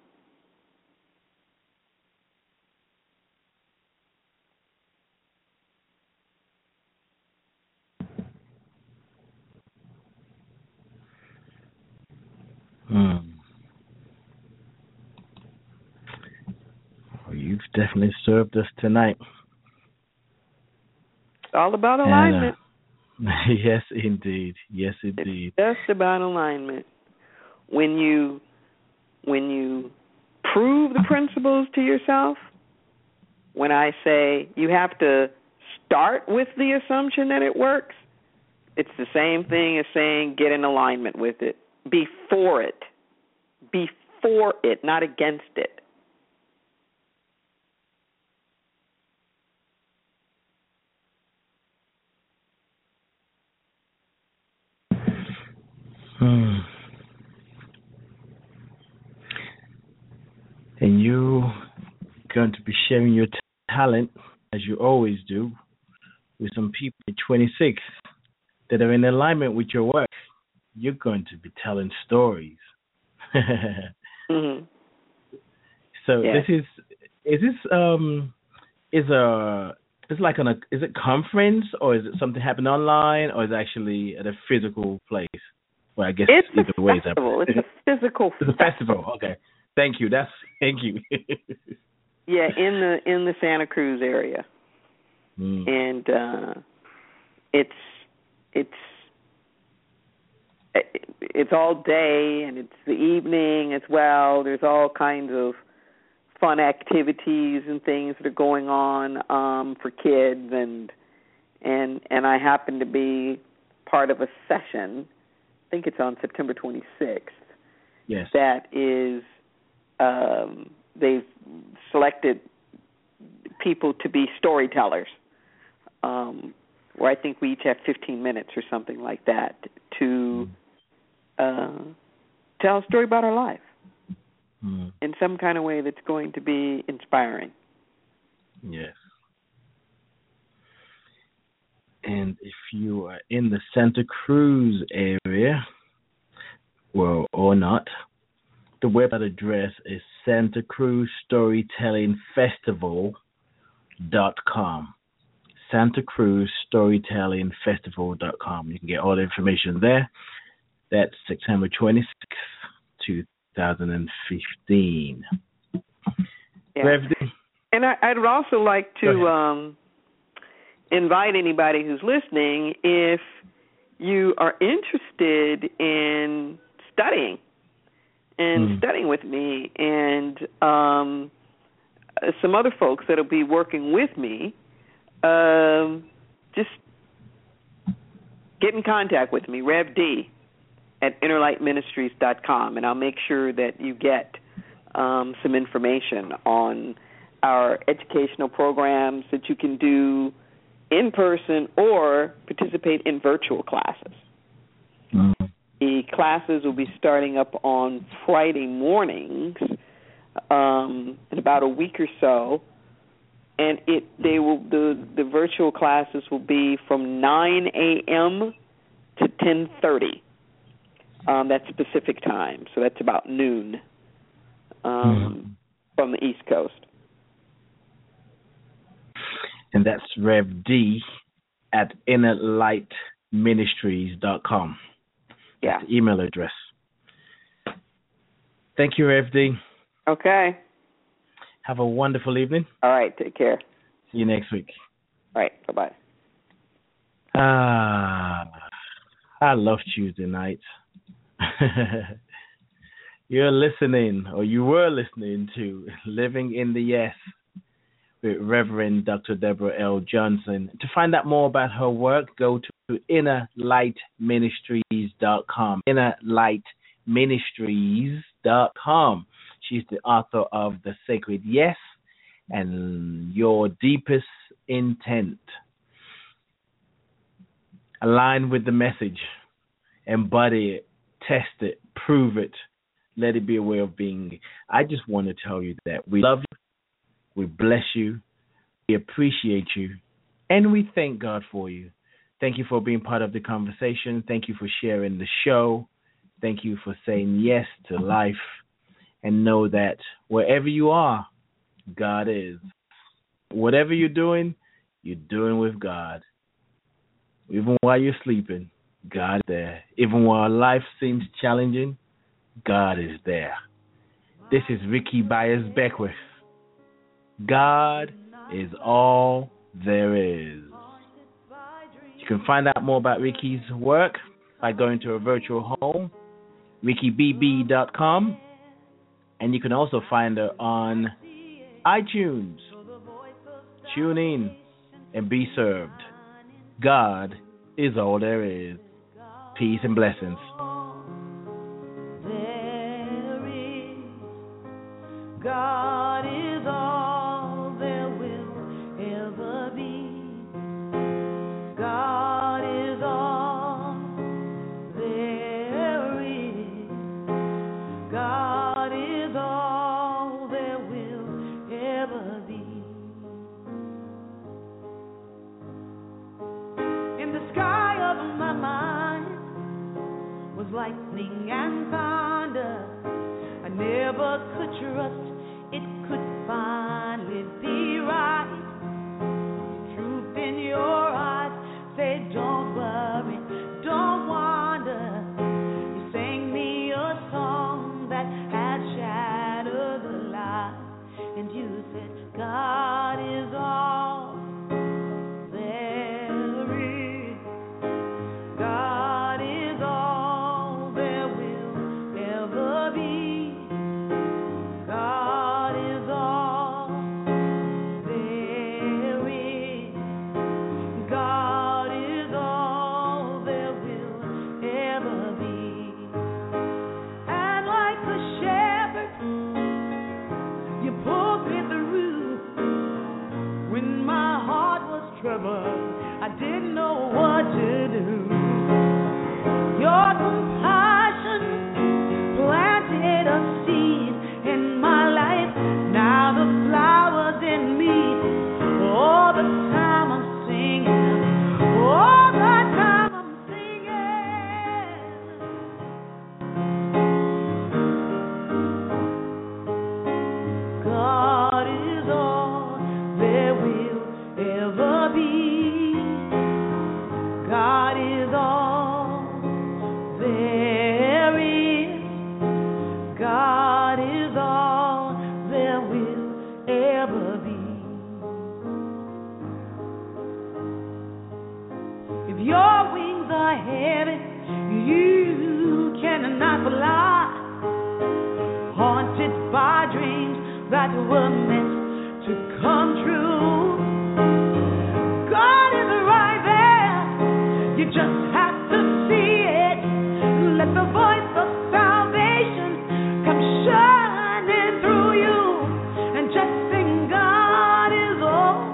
Well, you've definitely served us tonight. It's all about alignment. Yes, indeed. Yes, indeed. It's just about alignment. When you prove the principles to yourself, when I say you have to start with the assumption that it works, it's the same thing as saying get in alignment with it before it be for it, not against it. And you're going to be sharing your talent, as you always do, with some people at 26 that are in alignment with your work. You're going to be telling stories. Mm-hmm. So this is it conference, or is it something happening online, or is it actually at a physical place? Well, I guess it's either way. It's a physical It's a festival. Okay. Thank you. Thank you. Yeah, in the Santa Cruz area. And it's all day, and it's the evening as well. There's all kinds of fun activities and things that are going on for kids, and I happen to be part of a session. I think it's on September 26th. Yes. That is, they've selected people to be storytellers, where I think we each have 15 minutes or something like that to tell a story about our life in some kind of way that's going to be inspiring. Yes. And if you are in the Santa Cruz area, well, or not, the website address is SantaCruzStorytellingFestival.com. SantaCruzStorytellingFestival.com. You can get all the information there. That's September 26th, 2015. Yeah. And I'd also like to invite anybody who's listening, if you are interested in studying with me and some other folks that will be working with me, just get in contact with me, Rev D, at InnerLightMinistries.com, and I'll make sure that you get some information on our educational programs that you can do in person or participate in virtual classes. The classes will be starting up on Friday mornings in about a week or so, and the virtual classes will be from 9 a.m. to 10:30. That's Pacific time, so that's about noon from the East Coast. And that's Rev D at InnerLightMinistries.com. Yeah. That's the email address. Thank you, Rev D. Okay. Have a wonderful evening. All right. Take care. See you next week. All right. Bye-bye. I love Tuesday nights. You were listening to Living in the Yes with Reverend Dr. Deborah L. Johnson. To find out more about her work, go to InnerLightMinistries.com. InnerLightMinistries.com. She's the author of The Sacred Yes and Your Deepest Intent. Align with the message. Embody it. Test it. Prove it. Let it be a way of being. I just want to tell you that we love you. We bless you. We appreciate you. And we thank God for you. Thank you for being part of the conversation. Thank you for sharing the show. Thank you for saying yes to life. And know that wherever you are, God is. Whatever you're doing with God. Even while you're sleeping, God is there. Even while life seems challenging, God is there. This is Ricky Byers Beckwith. God is all there is. You can find out more about Ricky's work by going to her virtual home, RickyBB.com, and you can also find her on iTunes. Tune in and be served. God is all there is. Peace and blessings. There is lightning and thunder. I never could trust it could finally be right. Truth in your eyes say don't worry, don't wander. You sang me a song that had shattered the lie, and you said God is all there is. God is all there will ever be. God is all there is. God is all there will ever be. And like a shepherd, you pulled me through. When my heart was troubled, I didn't know what to do. Your compassion planted a seed in my life. Now the flowers in me. All the time I'm singing. All the time I'm singing. God is all there will ever be. God is all there is. God is all there will ever be. If your wings are heavy, you cannot fly. Haunted by dreams that were meant to come true. God is right there. You just have to see it. Let the voice of salvation come shining through you, and just sing God is all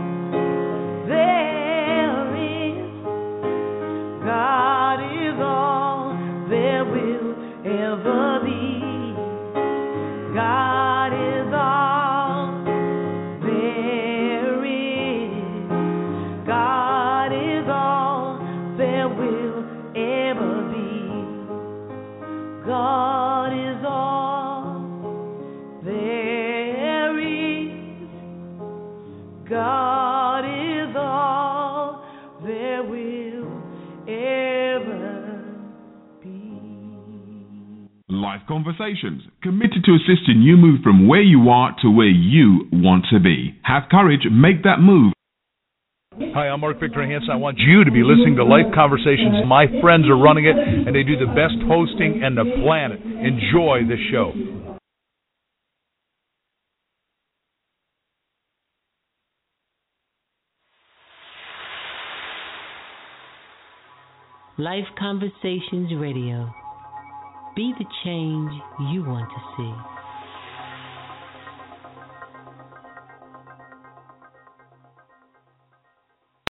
there is. God is all there will ever be. God is all there is. God is all there will ever be. God is all there is. God is all there will ever be. Life Conversations, committed to assisting you move from where you are to where you want to be. Have courage, make that move. Hi, I'm Mark Victor Hansen. I want you to be listening to Life Conversations. My friends are running it, and they do the best hosting on the planet. Enjoy the show. Life Conversations Radio. Be the change you want to see.